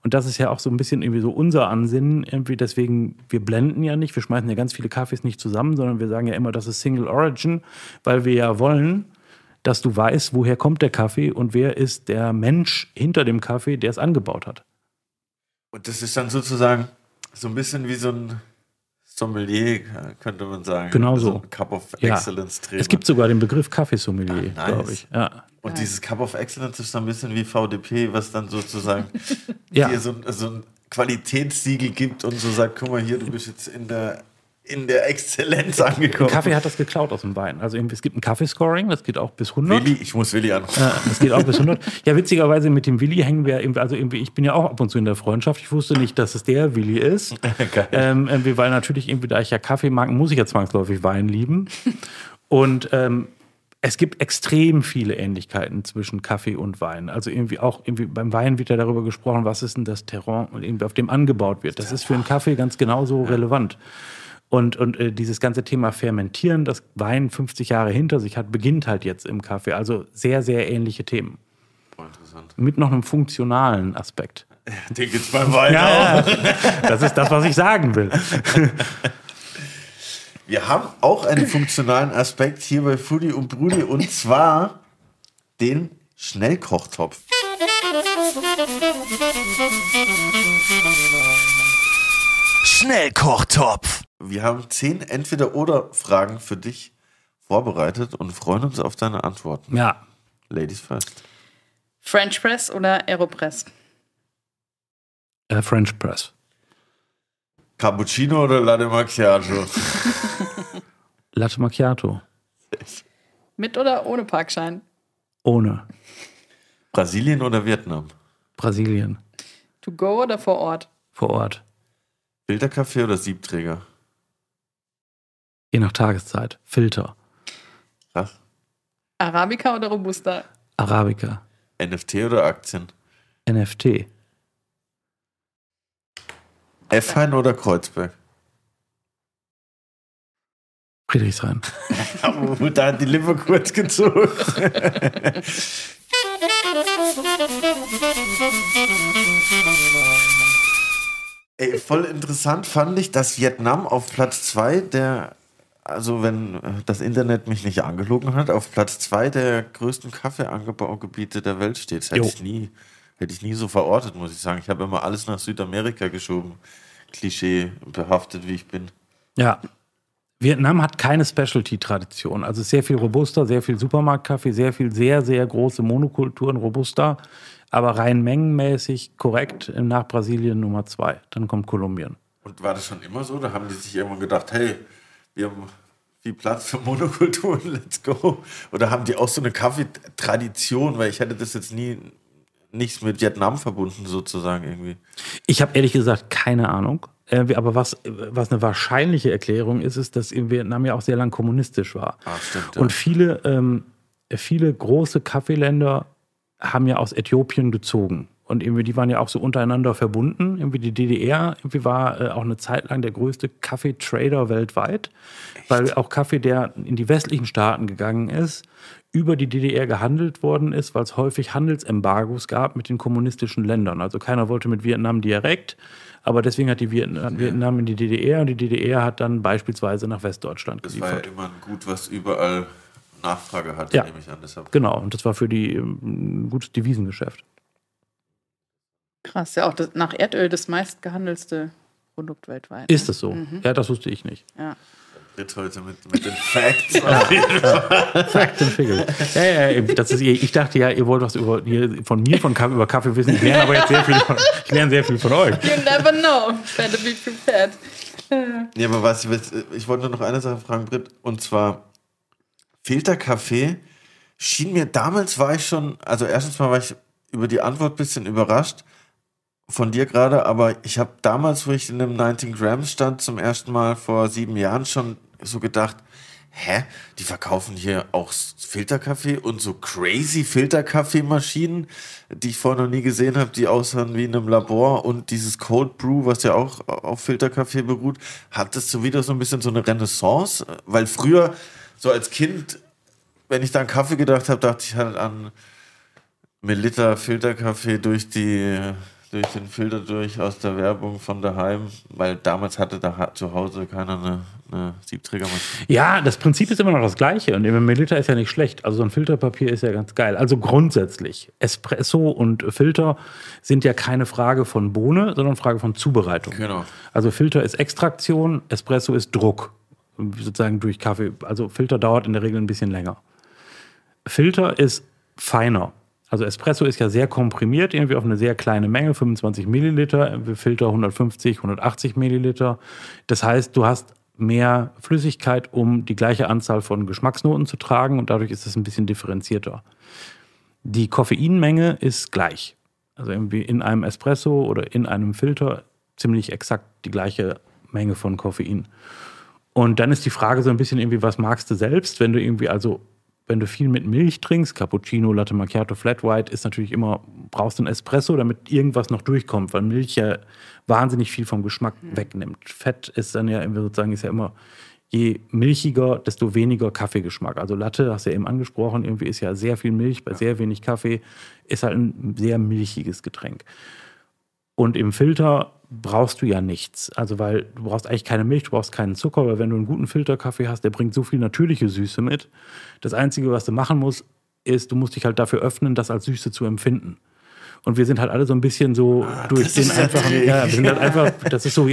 Und das ist ja auch so ein bisschen irgendwie so unser Ansinnen. Irgendwie deswegen, wir blenden ja nicht, wir schmeißen ja ganz viele Kaffees nicht zusammen, sondern wir sagen ja immer, das ist Single Origin, weil wir ja wollen, dass du weißt, woher kommt der Kaffee und wer ist der Mensch hinter dem Kaffee, der es angebaut hat. Und das ist dann sozusagen so ein bisschen wie so ein Sommelier, könnte man sagen. Genau so. Ein Cup of Ja. Excellence Trainer. Es gibt sogar den Begriff Kaffeesommelier, Ah, nice. glaube ich. Ja. Und dieses Cup of Excellence ist so ein bisschen wie VDP, was dann sozusagen Ja. dir so ein Qualitätssiegel gibt und so sagt, guck mal hier, du bist jetzt in der Exzellenz angekommen. Kaffee hat das geklaut aus dem Wein. Also es gibt ein Kaffeescoring, das geht auch bis 100. Willi, ich muss Willi anrufen. Das geht auch bis 100. Ja, witzigerweise mit dem Willi hängen wir, ich bin ja auch ab und zu in der Freundschaft. Ich wusste nicht, dass es der Willi ist. Weil natürlich da ich ja Kaffee mag, muss ich ja zwangsläufig Wein lieben. Und es gibt extrem viele Ähnlichkeiten zwischen Kaffee und Wein. Also auch beim Wein wird ja darüber gesprochen, was ist denn das Terroir, auf dem angebaut wird. Das ist für einen Kaffee ganz genauso relevant. Und dieses ganze Thema Fermentieren, das Wein 50 Jahre hinter sich hat, beginnt halt jetzt im Kaffee. Also sehr, sehr ähnliche Themen. Oh, interessant. Mit noch einem funktionalen Aspekt. Den gibt's beim Wein auch. Ja, das ist das, was ich sagen will. Wir haben auch einen funktionalen Aspekt hier bei Foodie und Brudi und zwar den Schnellkochtopf. Schnellkochtopf. Wir haben 10 Entweder-Oder-Fragen für dich vorbereitet und freuen uns auf deine Antworten. Ja. Ladies first. French Press oder Aeropress? French Press. Cappuccino oder Latte Macchiato? Latte Macchiato. Mit oder ohne Parkschein? Ohne. Brasilien oder Vietnam? Brasilien. To go oder vor Ort? Vor Ort. Filterkaffee oder Siebträger? Je nach Tageszeit. Filter. Krass. Arabica oder Robusta? Arabica. NFT oder Aktien? NFT. Effein oder Kreuzberg? Friedrichshain. Da hat die Lippe kurz gezogen. Ey, voll interessant fand ich, dass Vietnam auf Platz 2 also wenn das Internet mich nicht angelogen hat, auf Platz 2 der größten Kaffeeanbaugebiete der Welt steht. Das hätte ich nie so verortet, muss ich sagen. Ich habe immer alles nach Südamerika geschoben. Klischee behaftet, wie ich bin. Ja. Vietnam hat keine Specialty-Tradition. Also sehr viel Robusta, sehr viel Supermarktkaffee, sehr viel sehr, sehr große Monokulturen Robusta. Aber rein mengenmäßig korrekt nach Brasilien Nummer 2. Dann kommt Kolumbien. Und war das schon immer so? Da haben die sich irgendwann gedacht, hey, wir haben viel Platz für Monokulturen, let's go. Oder haben die auch so eine Kaffeetradition? Weil ich hätte das jetzt nichts mit Vietnam verbunden, sozusagen irgendwie. Ich habe ehrlich gesagt keine Ahnung. Aber was eine wahrscheinliche Erklärung ist, dass in Vietnam ja auch sehr lang kommunistisch war. Ah, stimmt, ja. Und viele große Kaffeeländer haben ja aus Äthiopien gezogen. Und irgendwie die waren ja auch so untereinander verbunden. Irgendwie die DDR war auch eine Zeit lang der größte Kaffeetrader weltweit. Echt? Weil auch Kaffee, der in die westlichen Staaten gegangen ist, über die DDR gehandelt worden ist, weil es häufig Handelsembargos gab mit den kommunistischen Ländern. Also keiner wollte mit Vietnam direkt, aber deswegen hat Vietnam in die DDR und die DDR hat dann beispielsweise nach Westdeutschland geliefert. Das war ja immer ein Gut, was überall Nachfrage hatte, ja, nehme ich an. Deshalb. Genau, und das war für die ein gutes Devisengeschäft. Krass, ja auch nach Erdöl das meistgehandelste Produkt weltweit. Ist das so? Mhm. Ja, das wusste ich nicht. Ja. Jetzt heute mit den Facts. Facts and Figures. Ja, das ist, ich dachte ja, ihr wollt was über Kaffee wissen. Ich lerne aber jetzt sehr viel von euch. You never know. Better be prepared. Ja, aber ich wollte nur noch eine Sache fragen, Britt. Und zwar, Filterkaffee schien mir, damals war ich schon, also erstens mal war ich über die Antwort ein bisschen überrascht von dir gerade, aber ich habe damals, wo ich in einem 19 Grams stand, zum ersten Mal vor 7 Jahren schon so gedacht, die verkaufen hier auch Filterkaffee und so crazy Filterkaffeemaschinen, die ich vorher noch nie gesehen habe, die aussahen wie in einem Labor, und dieses Cold Brew, was ja auch auf Filterkaffee beruht, hat das so wieder so ein bisschen so eine Renaissance, weil früher, so als Kind, wenn ich da an Kaffee gedacht habe, dachte ich halt an Milliliter Filterkaffee durch die durch den Filter durch aus der Werbung von daheim, weil damals hatte da zu Hause keiner eine Siebträgermaschine. Ja, das Prinzip ist immer noch das gleiche und im Milliliter ist ja nicht schlecht. Also so ein Filterpapier ist ja ganz geil. Also grundsätzlich, Espresso und Filter sind ja keine Frage von Bohne, sondern Frage von Zubereitung. Genau. Also Filter ist Extraktion, Espresso ist Druck, sozusagen durch Kaffee. Also Filter dauert in der Regel ein bisschen länger. Filter ist feiner. Also Espresso ist ja sehr komprimiert, irgendwie auf eine sehr kleine Menge, 25 Milliliter, Filter 150, 180 Milliliter. Das heißt, du hast mehr Flüssigkeit, um die gleiche Anzahl von Geschmacksnoten zu tragen und dadurch ist es ein bisschen differenzierter. Die Koffeinmenge ist gleich. Also irgendwie in einem Espresso oder in einem Filter ziemlich exakt die gleiche Menge von Koffein. Und dann ist die Frage so ein bisschen irgendwie, was magst du selbst, wenn du viel mit Milch trinkst, Cappuccino, Latte Macchiato, Flat White, ist natürlich immer, brauchst du einen Espresso, damit irgendwas noch durchkommt, weil Milch ja wahnsinnig viel vom Geschmack wegnimmt. Fett ist dann ja sozusagen, ist ja immer, je milchiger, desto weniger Kaffeegeschmack. Also Latte, hast du ja eben angesprochen, irgendwie ist ja sehr viel Milch bei sehr wenig Kaffee, ist halt ein sehr milchiges Getränk. Und im Filter brauchst du ja nichts. Also, weil du brauchst eigentlich keine Milch, du brauchst keinen Zucker, weil wenn du einen guten Filterkaffee hast, der bringt so viel natürliche Süße mit. Das Einzige, was du machen musst, ist, du musst dich halt dafür öffnen, das als Süße zu empfinden. Und wir sind halt alle so ein bisschen so durch den einfachen, ja, wir sind halt einfach, das ist so,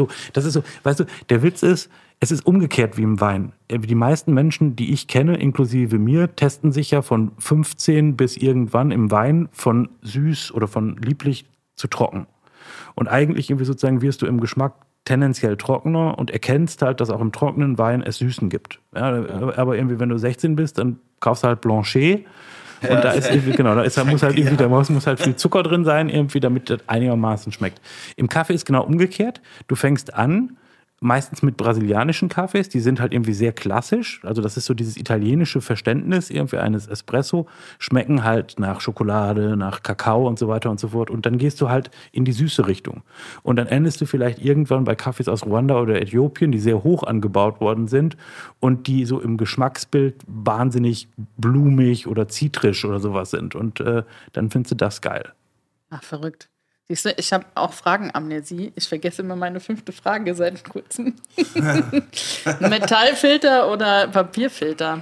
weißt du, der Witz ist, es ist umgekehrt wie im Wein. Die meisten Menschen, die ich kenne, inklusive mir, testen sich ja von 15 bis irgendwann im Wein von süß oder von lieblich zu trocken. Und eigentlich irgendwie sozusagen wirst du im Geschmack tendenziell trockener und erkennst halt, dass auch im trockenen Wein es Süßen gibt. Ja, aber irgendwie, wenn du 16 bist, dann kaufst du halt Blanchet. Und da ist irgendwie, genau, da muss halt viel Zucker drin sein, irgendwie, damit das einigermaßen schmeckt. Im Kaffee ist genau umgekehrt. Du fängst an, meistens mit brasilianischen Kaffees, die sind halt irgendwie sehr klassisch. Also das ist so dieses italienische Verständnis irgendwie eines Espresso, schmecken halt nach Schokolade, nach Kakao und so weiter und so fort. Und dann gehst du halt in die süße Richtung. Und dann endest du vielleicht irgendwann bei Kaffees aus Ruanda oder Äthiopien, die sehr hoch angebaut worden sind und die so im Geschmacksbild wahnsinnig blumig oder zitrisch oder sowas sind. Und dann findest du das geil. Ach, verrückt. Siehst du, ich habe auch Fragenamnesie. Ich vergesse immer meine 5. Frage seit kurzem. Metallfilter oder Papierfilter?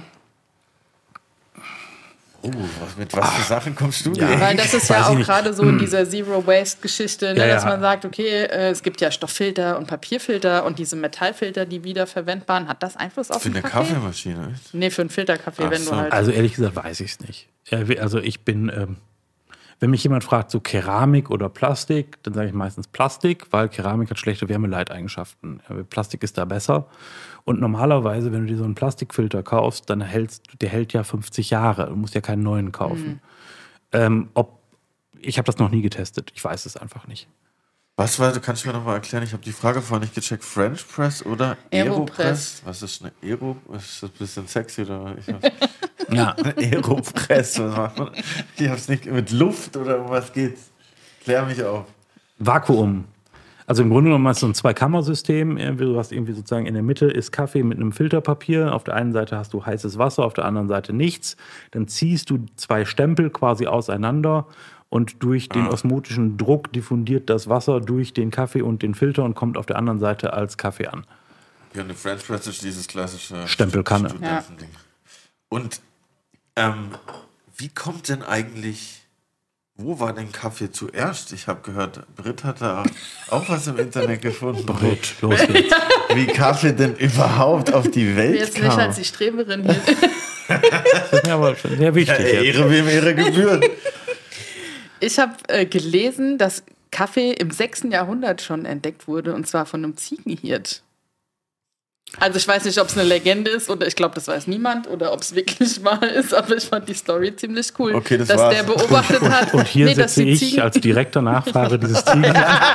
Mit was für Sachen kommst du? Ja, weil das ist ja auch gerade so in dieser Zero-Waste-Geschichte, ne, dass man sagt, okay, es gibt ja Stoffilter und Papierfilter und diese Metallfilter, die wiederverwendbaren. Hat das Einfluss auf den Kaffee? Für eine Kaffeemaschine? Echt? Nee, für einen Filterkaffee, wenn du halt... Also ehrlich gesagt weiß ich es nicht. Also ich bin... Wenn mich jemand fragt, so Keramik oder Plastik, dann sage ich meistens Plastik, weil Keramik hat schlechte Wärmeleiteigenschaften. Plastik ist da besser. Und normalerweise, wenn du dir so einen Plastikfilter kaufst, dann der hält ja 50 Jahre. Du musst ja keinen neuen kaufen. Ich habe das noch nie getestet. Ich weiß es einfach nicht. Was war, kannst du mir nochmal erklären? Ich habe die Frage vorhin nicht gecheckt. French Press oder Aeropress? Was ist eine Ist das ein bisschen sexy oder? Ja. Aeropress, was macht man? Ich hab's nicht mit Luft oder um was geht's? Klär mich auf. Vakuum. Also im Grunde genommen hast du ein Zweikammersystem. Du hast irgendwie sozusagen in der Mitte ist Kaffee mit einem Filterpapier. Auf der einen Seite hast du heißes Wasser, auf der anderen Seite nichts. Dann ziehst du 2 Stempel quasi auseinander und durch den osmotischen Druck diffundiert das Wasser durch den Kaffee und den Filter und kommt auf der anderen Seite als Kaffee an. Ja, eine French Press ist dieses klassische Stempelkanne. Studentending. Und wie kommt denn eigentlich, wo war denn Kaffee zuerst? Ich habe gehört, Britt hat da auch was im Internet gefunden. Britt, los geht's. Wie Kaffee denn überhaupt auf die Welt Jetzt kam. nicht als die Streberin hier. Das ist mir aber schon sehr wichtig. Ja, Ehre wem Ehre gebührt. Ich habe gelesen, dass Kaffee im 6. Jahrhundert schon entdeckt wurde, und zwar von einem Ziegenhirt. Also ich weiß nicht, ob es eine Legende ist oder ich glaube, das weiß niemand oder ob es wirklich wahr ist, aber ich fand die Story ziemlich cool, okay, dass war's. Der beobachtet hat. Und hier sitze ich als direkter Nachfahre dieses Ziegen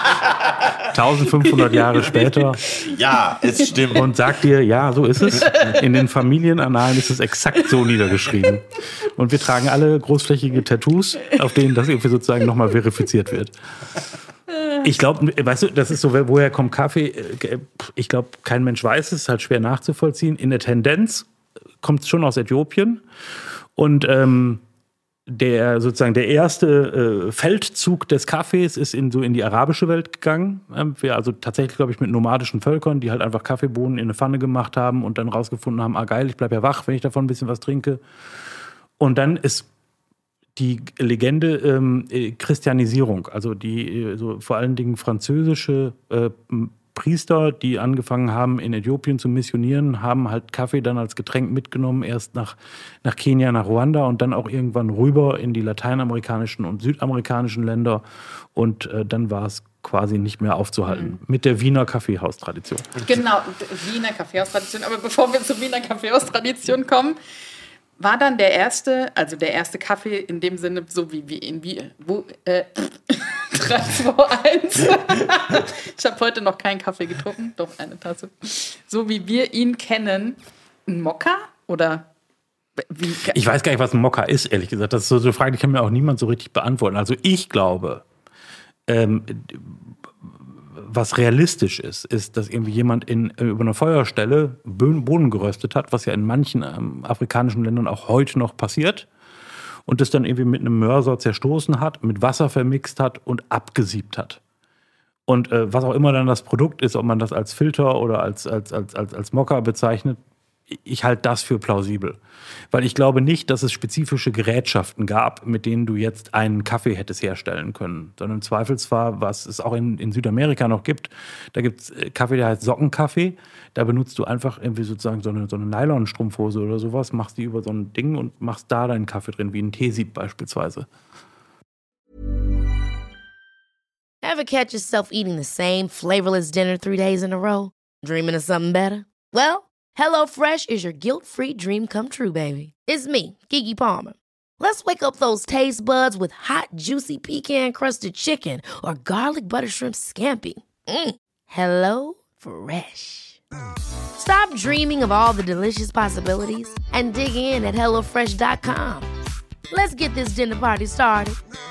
1500 Jahre später. Ja, es stimmt. Und sagt dir, ja, so ist es. In den Familienannalen ist es exakt so niedergeschrieben. Und wir tragen alle großflächige Tattoos, auf denen das irgendwie sozusagen nochmal verifiziert wird. Ich glaube, weißt du, das ist so, woher kommt Kaffee? Ich glaube, kein Mensch weiß es, ist halt schwer nachzuvollziehen. In der Tendenz kommt es schon aus Äthiopien. Und der erste Feldzug des Kaffees ist in die arabische Welt gegangen. Also tatsächlich, glaube ich, mit nomadischen Völkern, die halt einfach Kaffeebohnen in eine Pfanne gemacht haben und dann rausgefunden haben, geil, ich bleibe ja wach, wenn ich davon ein bisschen was trinke. Und dann ist die Legende Christianisierung, also vor allen Dingen französische Priester, die angefangen haben, in Äthiopien zu missionieren, haben halt Kaffee dann als Getränk mitgenommen, erst nach Kenia, nach Ruanda und dann auch irgendwann rüber in die lateinamerikanischen und südamerikanischen Länder. Und dann war es quasi nicht mehr aufzuhalten. Mit der Wiener Kaffeehaustradition. Genau, Wiener Kaffeehaustradition. Aber bevor wir zur Wiener Kaffeehaustradition kommen, war dann der erste Kaffee in dem Sinne, so wie 3, 2, 1. Ich habe heute noch keinen Kaffee getrunken, doch eine Tasse. So wie wir ihn kennen, ein Mokka oder wie? Ich weiß gar nicht, was ein Mokka ist, ehrlich gesagt. Das ist so eine Frage, die kann mir auch niemand so richtig beantworten. Also ich glaube, was realistisch ist, dass irgendwie jemand über einer Feuerstelle Bohnen geröstet hat, was ja in manchen afrikanischen Ländern auch heute noch passiert, und das dann irgendwie mit einem Mörser zerstoßen hat, mit Wasser vermixt hat und abgesiebt hat. Und was auch immer dann das Produkt ist, ob man das als Filter oder als Mokka bezeichnet, ich halte das für plausibel. Weil ich glaube nicht, dass es spezifische Gerätschaften gab, mit denen du jetzt einen Kaffee hättest herstellen können. Sondern im Zweifelsfall, was es auch in Südamerika noch gibt, da gibt es Kaffee, der heißt Sockenkaffee. Da benutzt du einfach irgendwie sozusagen so eine Nylonstrumpfhose oder sowas, machst die über so ein Ding und machst da deinen Kaffee drin, wie ein Teesieb beispielsweise. Ever catch yourself eating the same flavorless dinner 3 days in a row? Dreaming of something better? Well, HelloFresh is your guilt-free dream come true, baby. It's me, Keke Palmer. Let's wake up those taste buds with hot, juicy pecan-crusted chicken or garlic butter shrimp scampi. Hello Fresh. Stop dreaming of all the delicious possibilities and dig in at HelloFresh.com. Let's get this dinner party started.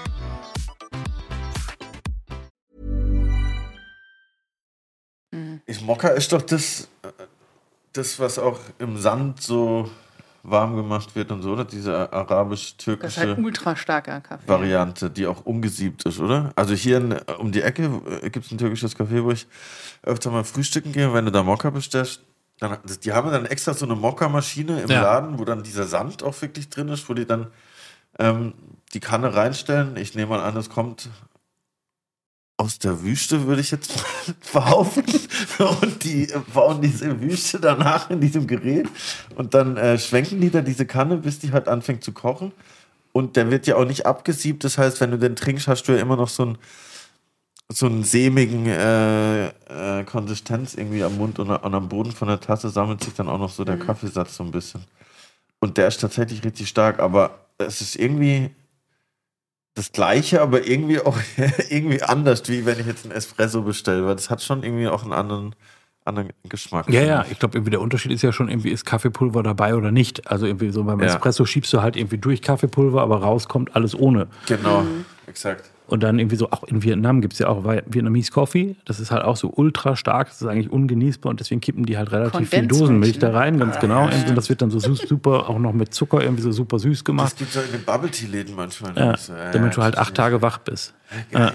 Mokka ist doch das, was auch im Sand so warm gemacht wird und so, oder? Diese arabisch-türkische Das ist halt ultra starker Kaffee. Variante, die auch ungesiebt ist, oder? Also hier um die Ecke gibt es ein türkisches Café, wo ich öfter mal frühstücken gehe. Und wenn du da Mokka bestellst, die haben dann extra so eine Mokka-Maschine im Laden, wo dann dieser Sand auch wirklich drin ist, wo die dann die Kanne reinstellen. Ich nehme mal an, es kommt aus der Wüste, würde ich jetzt behaupten. Und die bauen diese Wüste danach in diesem Gerät. Und dann schwenken die da diese Kanne, bis die halt anfängt zu kochen. Und der wird ja auch nicht abgesiebt. Das heißt, wenn du den trinkst, hast du ja immer noch so einen sämigen Konsistenz irgendwie am Mund und am Boden von der Tasse sammelt sich dann auch noch so der Kaffeesatz so ein bisschen. Und der ist tatsächlich richtig stark. Aber es ist irgendwie das Gleiche, aber irgendwie auch irgendwie anders, wie wenn ich jetzt einen Espresso bestelle, weil das hat schon irgendwie auch einen anderen Geschmack. Ja, ich glaube, irgendwie der Unterschied ist ja schon, irgendwie ist Kaffeepulver dabei oder nicht. Also irgendwie so beim Espresso schiebst du halt irgendwie durch Kaffeepulver, aber raus kommt alles ohne. Genau, exakt. Und dann irgendwie so, auch in Vietnam gibt es ja auch Vietnamese Coffee. Das ist halt auch so ultra stark, das ist eigentlich ungenießbar und deswegen kippen die halt relativ viel Dosenmilch da rein, ganz genau. Und das wird dann so super, auch noch mit Zucker irgendwie so super süß gemacht. Das gibt es ja in den Bubble-Tea-Läden manchmal. Ja, damit du halt 8 Tage wach bist. Geil.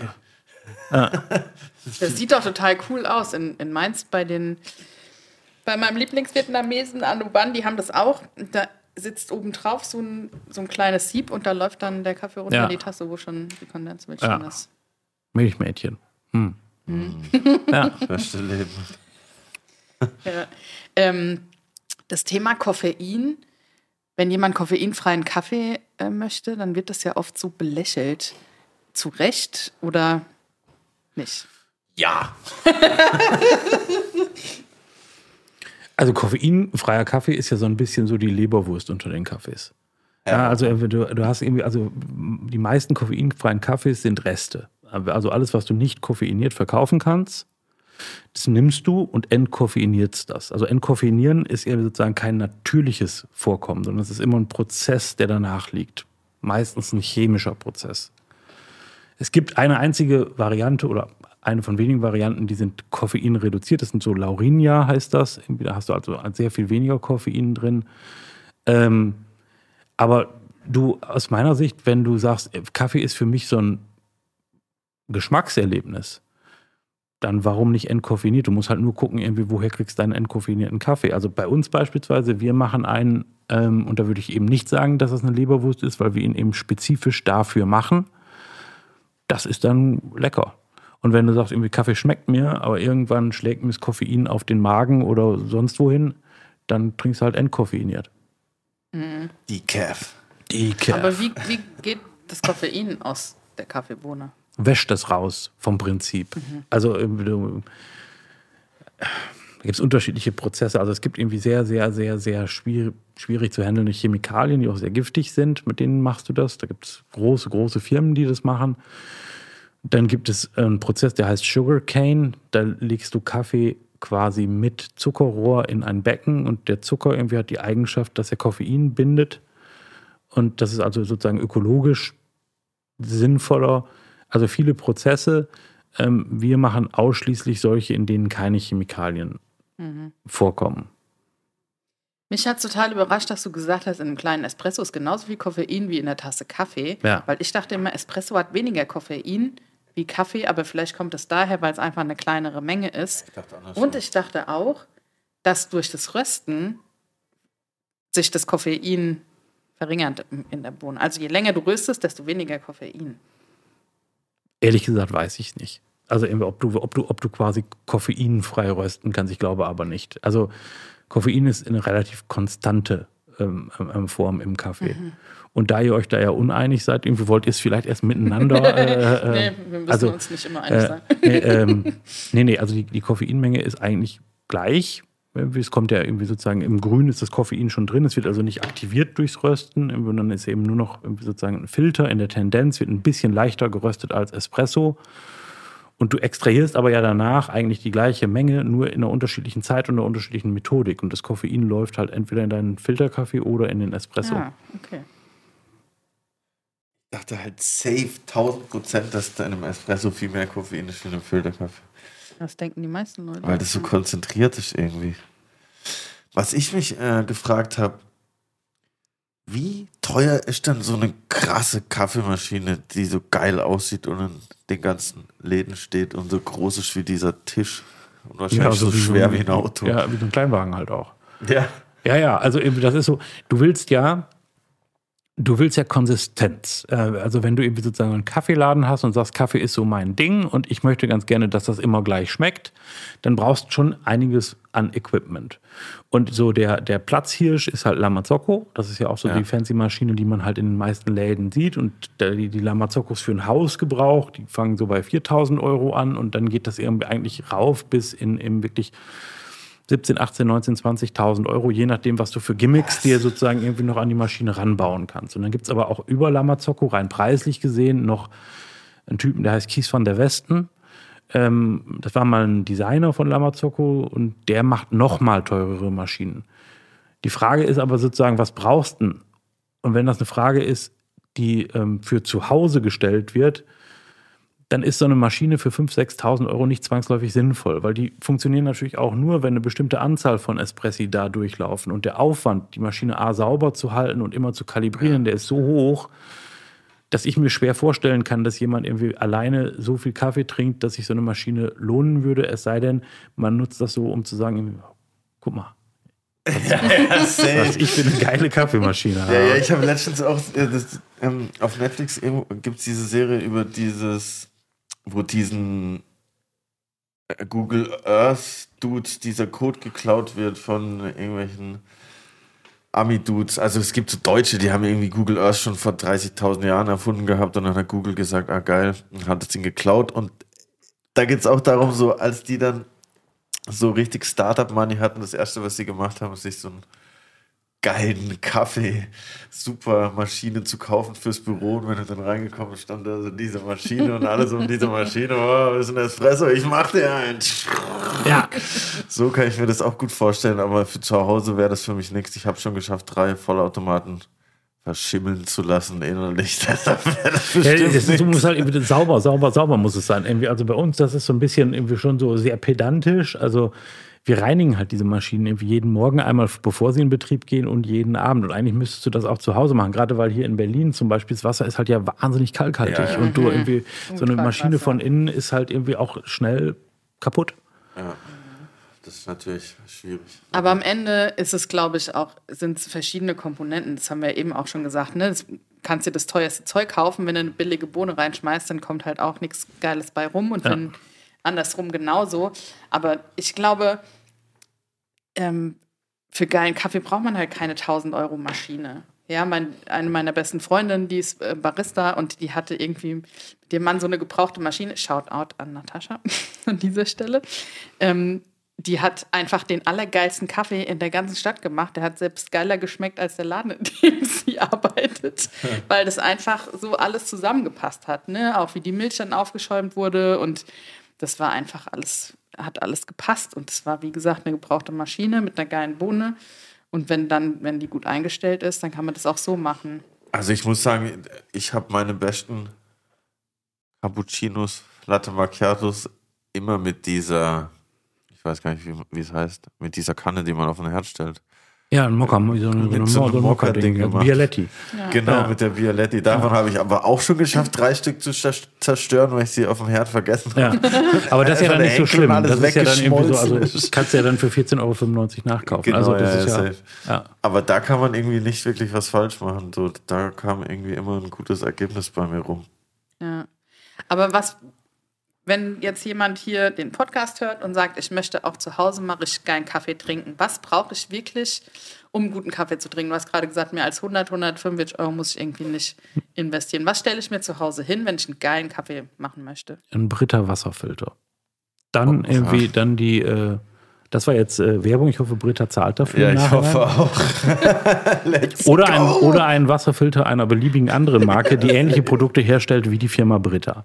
Das sieht doch total cool aus. In Mainz bei meinem Lieblingsvietnamesen Anuban, die haben das auch. Da sitzt oben drauf so ein kleines Sieb und da läuft dann der Kaffee runter in die Tasse, wo schon die Kondensmilch drin ist. Milchmädchen. Ja. Beste Leben. Ja. Das Thema Koffein, wenn jemand koffeinfreien Kaffee möchte, dann wird das ja oft so belächelt. Zu Recht oder nicht? Ja. Also koffeinfreier Kaffee ist ja so ein bisschen so die Leberwurst unter den Kaffees. Ja, also du hast irgendwie, also die meisten koffeinfreien Kaffees sind Reste. Also alles, was du nicht koffeiniert verkaufen kannst, das nimmst du und entkoffeinierst das. Also entkoffeinieren ist ja sozusagen kein natürliches Vorkommen, sondern es ist immer ein Prozess, der danach liegt. Meistens ein chemischer Prozess. Es gibt eine einzige Variante oder eine von wenigen Varianten, die sind koffeinreduziert. Das sind so Laurinia heißt das. Da hast du also sehr viel weniger Koffein drin. Aber Du, aus meiner Sicht, wenn du sagst, Kaffee ist für mich so ein Geschmackserlebnis, dann warum nicht entkoffeiniert? Du musst halt nur gucken, irgendwie, woher kriegst du deinen entkoffinierten Kaffee. Also bei uns beispielsweise, wir machen einen, und da würde ich eben nicht sagen, dass das eine Leberwurst ist, weil wir ihn eben spezifisch dafür machen. Das ist dann lecker. Und wenn du sagst, irgendwie Kaffee schmeckt mir, aber irgendwann schlägt mir das Koffein auf den Magen oder sonst wohin, dann trinkst du halt entkoffeiniert. Decaf. Aber wie geht das Koffein aus der Kaffeebohne? Wäscht das raus vom Prinzip. Also da gibt es unterschiedliche Prozesse. Also es gibt irgendwie sehr, sehr, sehr, sehr schwierig zu handelnde Chemikalien, die auch sehr giftig sind. Mit denen machst du das. Da gibt es große Firmen, die das machen. Dann gibt es einen Prozess, der heißt Sugarcane. Da legst du Kaffee quasi mit Zuckerrohr in ein Becken und der Zucker irgendwie hat die Eigenschaft, dass er Koffein bindet. Und das ist also sozusagen ökologisch sinnvoller. Also viele Prozesse. Wir machen ausschließlich solche, in denen keine Chemikalien vorkommen. Mich hat total überrascht, dass du gesagt hast, in einem kleinen Espresso ist genauso viel Koffein wie in der Tasse Kaffee. Ja. Weil ich dachte immer, Espresso hat weniger Koffein wie Kaffee, aber vielleicht kommt es daher, weil es einfach eine kleinere Menge ist. Und ich dachte auch, dass durch das Rösten sich das Koffein verringert in der Bohne. Also je länger du röstest, desto weniger Koffein. Ehrlich gesagt weiß ich nicht. Also ob du quasi koffeinfrei rösten kannst, ich glaube aber nicht. Also Koffein ist eine relativ konstante Form im Kaffee. Und da ihr euch da ja uneinig seid, irgendwie wollt ihr es vielleicht erst miteinander. Nee, wir müssen uns nicht immer einig sein. Nee, also die Koffeinmenge ist eigentlich gleich. Es kommt ja irgendwie sozusagen, im Grün ist das Koffein schon drin, es wird also nicht aktiviert durchs Rösten, und dann ist eben nur noch irgendwie sozusagen ein Filter in der Tendenz, wird ein bisschen leichter geröstet als Espresso. Und du extrahierst aber ja danach eigentlich die gleiche Menge, nur in einer unterschiedlichen Zeit und einer unterschiedlichen Methodik. Und das Koffein läuft halt entweder in deinen Filterkaffee oder in den Espresso. Ah, okay. Ich dachte halt safe 1000%, dass da in einem Espresso viel mehr Koffein ist wie in einem Filterkaffee. Das denken die meisten Leute. Weil das so konzentriert ist irgendwie. Was ich mich gefragt habe, wie teuer ist denn so eine krasse Kaffeemaschine, die so geil aussieht und in den ganzen Läden steht und so groß ist wie dieser Tisch und wahrscheinlich so schwer wie ein Auto. Ja, wie so ein Kleinwagen halt auch. Ja. Ja, also das ist so, du willst ja Konsistenz. Also wenn du irgendwie sozusagen einen Kaffeeladen hast und sagst, Kaffee ist so mein Ding und ich möchte ganz gerne, dass das immer gleich schmeckt, dann brauchst du schon einiges an Equipment. Und so der Platzhirsch ist halt La Marzocco. Das ist ja auch so die fancy Maschine, die man halt in den meisten Läden sieht. Und die La Marzocos für ein Hausgebrauch, die fangen so bei 4.000 € an und dann geht das irgendwie eigentlich rauf bis in wirklich 17, 18, 19, 20.000 €, je nachdem, was du für Gimmicks dir sozusagen irgendwie noch an die Maschine ranbauen kannst. Und dann gibt es aber auch über La Marzocco, rein preislich gesehen, noch einen Typen, der heißt Kies van der Westen. Das war mal ein Designer von La Marzocco und der macht noch mal teurere Maschinen. Die Frage ist aber sozusagen, was brauchst du denn? Und wenn das eine Frage ist, die für zu Hause gestellt wird, dann ist so eine Maschine für 5.000, 6.000 € nicht zwangsläufig sinnvoll, weil die funktionieren natürlich auch nur, wenn eine bestimmte Anzahl von Espressi da durchlaufen. Und der Aufwand, die Maschine sauber zu halten und immer zu kalibrieren, der ist so hoch, dass ich mir schwer vorstellen kann, dass jemand irgendwie alleine so viel Kaffee trinkt, dass sich so eine Maschine lohnen würde, es sei denn, man nutzt das so, um zu sagen, guck mal, was ich für eine geile Kaffeemaschine habe. Ja, ich habe letztens auch, auf Netflix gibt es diese Serie über wo diesen Google Earth Dudes dieser Code geklaut wird von irgendwelchen Ami-Dudes. Also es gibt so Deutsche, die haben irgendwie Google Earth schon vor 30.000 Jahren erfunden gehabt und dann hat Google gesagt, geil, und hat es ihn geklaut. Und da geht es auch darum, so als die dann so richtig Startup-Money hatten, das erste, was sie gemacht haben, ist sich so einen geilen Kaffee, super Maschine zu kaufen fürs Büro. Und wenn du dann reingekommen bist, stand da so diese Maschine und alles um diese Maschine. Oh, ist ein Espresso, ich mach dir einen. Ja. So kann ich mir das auch gut vorstellen, aber für zu Hause wäre das für mich nichts. Ich habe schon geschafft, 3 Vollautomaten verschimmeln zu lassen innerlich. Deshalb wäre das bestimmt du musst halt irgendwie sauber muss es sein. Irgendwie, also bei uns, das ist so ein bisschen irgendwie schon so sehr pedantisch. Also wir reinigen halt diese Maschinen irgendwie jeden Morgen einmal, bevor sie in Betrieb gehen und jeden Abend. Und eigentlich müsstest du das auch zu Hause machen. Gerade weil hier in Berlin zum Beispiel das Wasser ist halt ja wahnsinnig kalkhaltig. Und du irgendwie, so eine Maschine von innen ist halt irgendwie auch schnell kaputt. Ja. Das ist natürlich schwierig. Aber am Ende ist es, glaube ich, auch, sind es verschiedene Komponenten. Das haben wir eben auch schon gesagt. Ne? Du kannst dir das teuerste Zeug kaufen, wenn du eine billige Bohne reinschmeißt, dann kommt halt auch nichts Geiles bei rum. Und wenn andersrum genauso. Aber ich glaube, für geilen Kaffee braucht man halt keine 1.000-Euro-Maschine. Ja, eine meiner besten Freundinnen, die ist Barista und die hatte irgendwie mit dem Mann so eine gebrauchte Maschine. Shoutout an Natascha an dieser Stelle. Die hat einfach den allergeilsten Kaffee in der ganzen Stadt gemacht. Der hat selbst geiler geschmeckt als der Laden, in dem sie arbeitet, weil das einfach so alles zusammengepasst hat. Ne? Auch wie die Milch dann aufgeschäumt wurde und das war einfach alles, hat alles gepasst. Und es war, wie gesagt, eine gebrauchte Maschine mit einer geilen Bohne. Und wenn die gut eingestellt ist, dann kann man das auch so machen. Also ich muss sagen, ich habe meine besten Cappuccinos, Latte Macchiatos immer mit dieser, ich weiß gar nicht, wie es heißt, mit dieser Kanne, die man auf den Herd stellt. Ja, ein Mokka, so ein Mokka-Ding gemacht. Bialetti. Ja. Genau, mit der Bialetti. Davon habe ich aber auch schon geschafft, 3 Stück zu zerstören, weil ich sie auf dem Herd vergessen habe. Ja. Aber das ist ja dann nicht so schlimm. Das ist ja dann irgendwie so, also ist. kannst du ja dann für 14,95 € nachkaufen. Genau, also das ist safe. ja. Aber da kann man irgendwie nicht wirklich was falsch machen. So, da kam irgendwie immer ein gutes Ergebnis bei mir rum. Ja. Aber wenn jetzt jemand hier den Podcast hört und sagt, ich möchte auch zu Hause mal richtig geilen Kaffee trinken, was brauche ich wirklich, um guten Kaffee zu trinken? Du hast gerade gesagt, mehr als 145 € muss ich irgendwie nicht investieren. Was stelle ich mir zu Hause hin, wenn ich einen geilen Kaffee machen möchte? Ein Brita Wasserfilter. Dann irgendwie, dann die, das war jetzt Werbung, ich hoffe, Brita zahlt dafür. Ja, ich hoffe auch. Oder ein Wasserfilter einer beliebigen anderen Marke, die ähnliche Produkte herstellt wie die Firma Brita.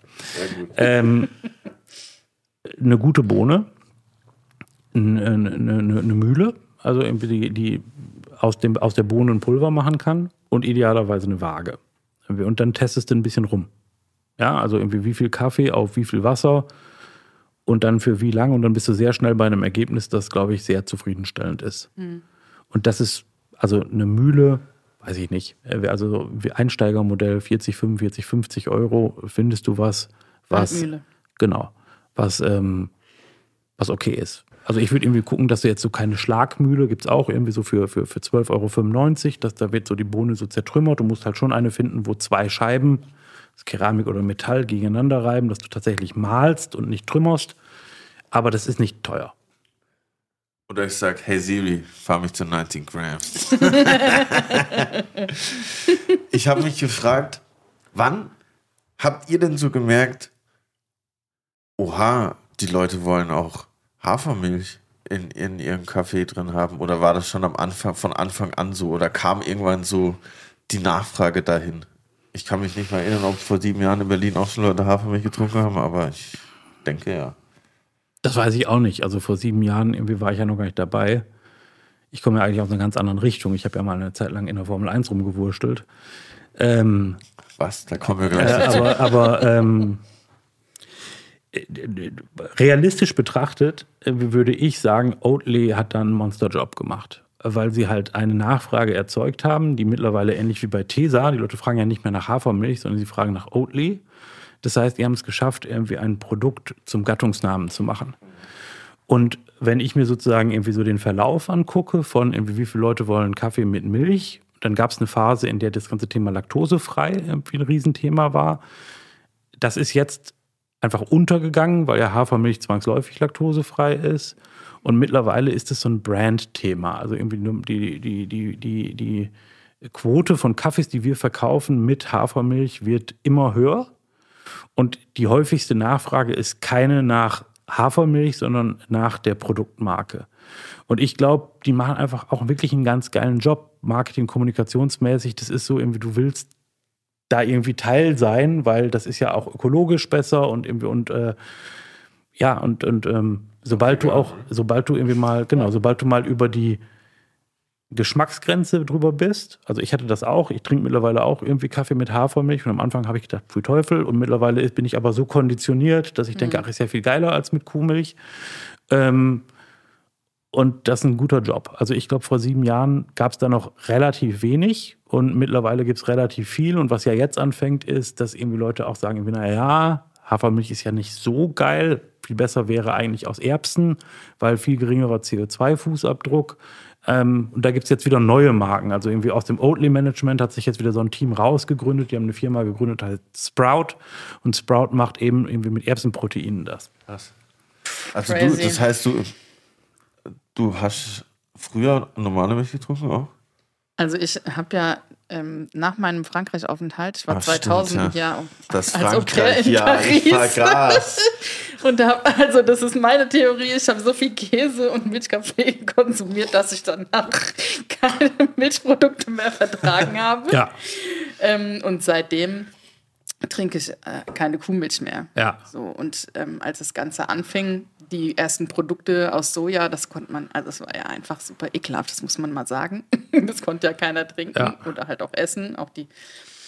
Eine gute Bohne, eine Mühle, also irgendwie die aus der Bohne ein Pulver machen kann und idealerweise eine Waage. Und dann testest du ein bisschen rum. Ja, also irgendwie wie viel Kaffee auf wie viel Wasser und dann für wie lang und dann bist du sehr schnell bei einem Ergebnis, das, glaube ich, sehr zufriedenstellend ist. Mhm. Und das ist also eine Mühle, weiß ich nicht, also so Einsteigermodell 40, 45, 50 € findest du was Mühle. Genau, was okay ist. Also ich würde irgendwie gucken, dass du jetzt so keine Schlagmühle, gibt es auch irgendwie so für 12,95 €, da wird so die Bohne so zertrümmert. Du musst halt schon eine finden, wo 2 Scheiben, das Keramik oder Metall, gegeneinander reiben, dass du tatsächlich mahlst und nicht trümmerst. Aber das ist nicht teuer. Oder ich sage, hey Siri, fahr mich zu 19 Grams. Ich habe mich gefragt, wann habt ihr denn so gemerkt, oha, die Leute wollen auch Hafermilch in ihrem Kaffee drin haben? Oder war das schon von Anfang an so? Oder kam irgendwann so die Nachfrage dahin? Ich kann mich nicht mehr erinnern, ob vor 7 Jahren in Berlin auch schon Leute Hafermilch getrunken haben, aber ich denke ja. Das weiß ich auch nicht. Also vor 7 Jahren irgendwie war ich ja noch gar nicht dabei. Ich komme ja eigentlich aus einer ganz anderen Richtung. Ich habe ja mal eine Zeit lang in der Formel 1 rumgewurstelt. Was? Da kommen wir gleich. Aber realistisch betrachtet würde ich sagen, Oatly hat da einen Monsterjob gemacht. Weil sie halt eine Nachfrage erzeugt haben, die mittlerweile ähnlich wie bei Tesa, die Leute fragen ja nicht mehr nach Hafermilch, sondern sie fragen nach Oatly. Das heißt, die haben es geschafft, irgendwie ein Produkt zum Gattungsnamen zu machen. Und wenn ich mir sozusagen irgendwie so den Verlauf angucke von irgendwie wie viele Leute wollen Kaffee mit Milch, dann gab es eine Phase, in der das ganze Thema laktosefrei irgendwie ein Riesenthema war. Das ist jetzt einfach untergegangen, weil ja Hafermilch zwangsläufig laktosefrei ist. Und mittlerweile ist es so ein Brand-Thema. Also irgendwie die Quote von Kaffees, die wir verkaufen mit Hafermilch, wird immer höher. Und die häufigste Nachfrage ist keine nach Hafermilch, sondern nach der Produktmarke. Und ich glaube, die machen einfach auch wirklich einen ganz geilen Job, Marketing, kommunikationsmäßig. Das ist so irgendwie, du willst da irgendwie Teil sein, weil das ist ja auch ökologisch besser und sobald du mal über die Geschmacksgrenze drüber bist, also ich hatte das auch, ich trinke mittlerweile auch irgendwie Kaffee mit Hafermilch und am Anfang habe ich gedacht, pfui Teufel, und mittlerweile bin ich aber so konditioniert, dass ich denke, ach, ist ja viel geiler als mit Kuhmilch. Und das ist ein guter Job. Also ich glaube, vor 7 Jahren gab es da noch relativ wenig und mittlerweile gibt es relativ viel. Und was ja jetzt anfängt, ist, dass irgendwie Leute auch sagen, naja, Hafermilch ist ja nicht so geil. Viel besser wäre eigentlich aus Erbsen, weil viel geringerer CO2-Fußabdruck. Und da gibt es jetzt wieder neue Marken. Also irgendwie aus dem Oatly-Management hat sich jetzt wieder so ein Team rausgegründet. Die haben eine Firma gegründet, heißt Sprout. Und Sprout macht eben irgendwie mit Erbsenproteinen das. Krass. Also das heißt, du hast früher normale Milch getrunken auch? Also ich habe ja nach meinem Frankreich-Aufenthalt, ich war 2000 stimmt, das als Frankreich, in ich vergaß. Und also das ist meine Theorie, ich habe so viel Käse und Milchkaffee konsumiert, dass ich danach keine Milchprodukte mehr vertragen habe. Ja. Und seitdem trinke ich keine Kuhmilch mehr. Ja. So, und als das Ganze anfing, die ersten Produkte aus Soja, das konnte man, also das war ja einfach super ekelhaft, das muss man mal sagen. Das konnte ja keiner trinken oder halt auch essen, auch die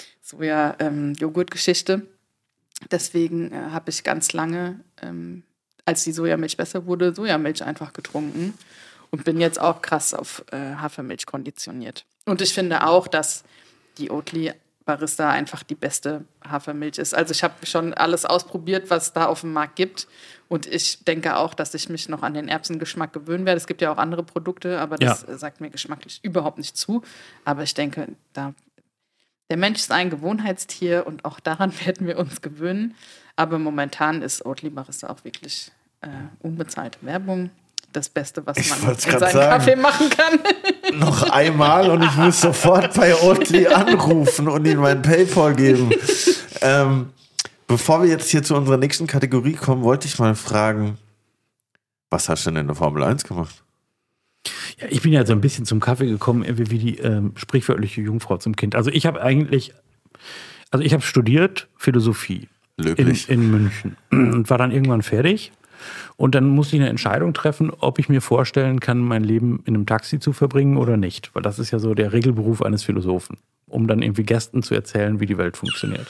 Soja-Joghurt-Geschichte. Deswegen habe ich ganz lange, als die Sojamilch besser wurde, Sojamilch einfach getrunken und bin jetzt auch krass auf Hafermilch konditioniert. Und ich finde auch, dass die Oatly Barista einfach die beste Hafermilch ist. Also ich habe schon alles ausprobiert, was da auf dem Markt gibt. Und ich denke auch, dass ich mich noch an den Erbsengeschmack gewöhnen werde. Es gibt ja auch andere Produkte, aber das sagt mir geschmacklich überhaupt nicht zu. Aber ich denke, der Mensch ist ein Gewohnheitstier und auch daran werden wir uns gewöhnen. Aber momentan ist Oatly Barista auch wirklich unbezahlte Werbung. Das Beste, was man in seinem Kaffee machen kann. Noch einmal und ich muss sofort bei Oatly anrufen und ihnen mein PayPal geben. Bevor wir jetzt hier zu unserer nächsten Kategorie kommen, wollte ich mal fragen, was hast du denn in der Formel 1 gemacht? Ja, ich bin ja so ein bisschen zum Kaffee gekommen, wie die sprichwörtliche Jungfrau zum Kind. Also ich habe studiert Philosophie in München und war dann irgendwann fertig. Und dann musste ich eine Entscheidung treffen, ob ich mir vorstellen kann, mein Leben in einem Taxi zu verbringen oder nicht. Weil das ist ja so der Regelberuf eines Philosophen, um dann irgendwie Gästen zu erzählen, wie die Welt funktioniert.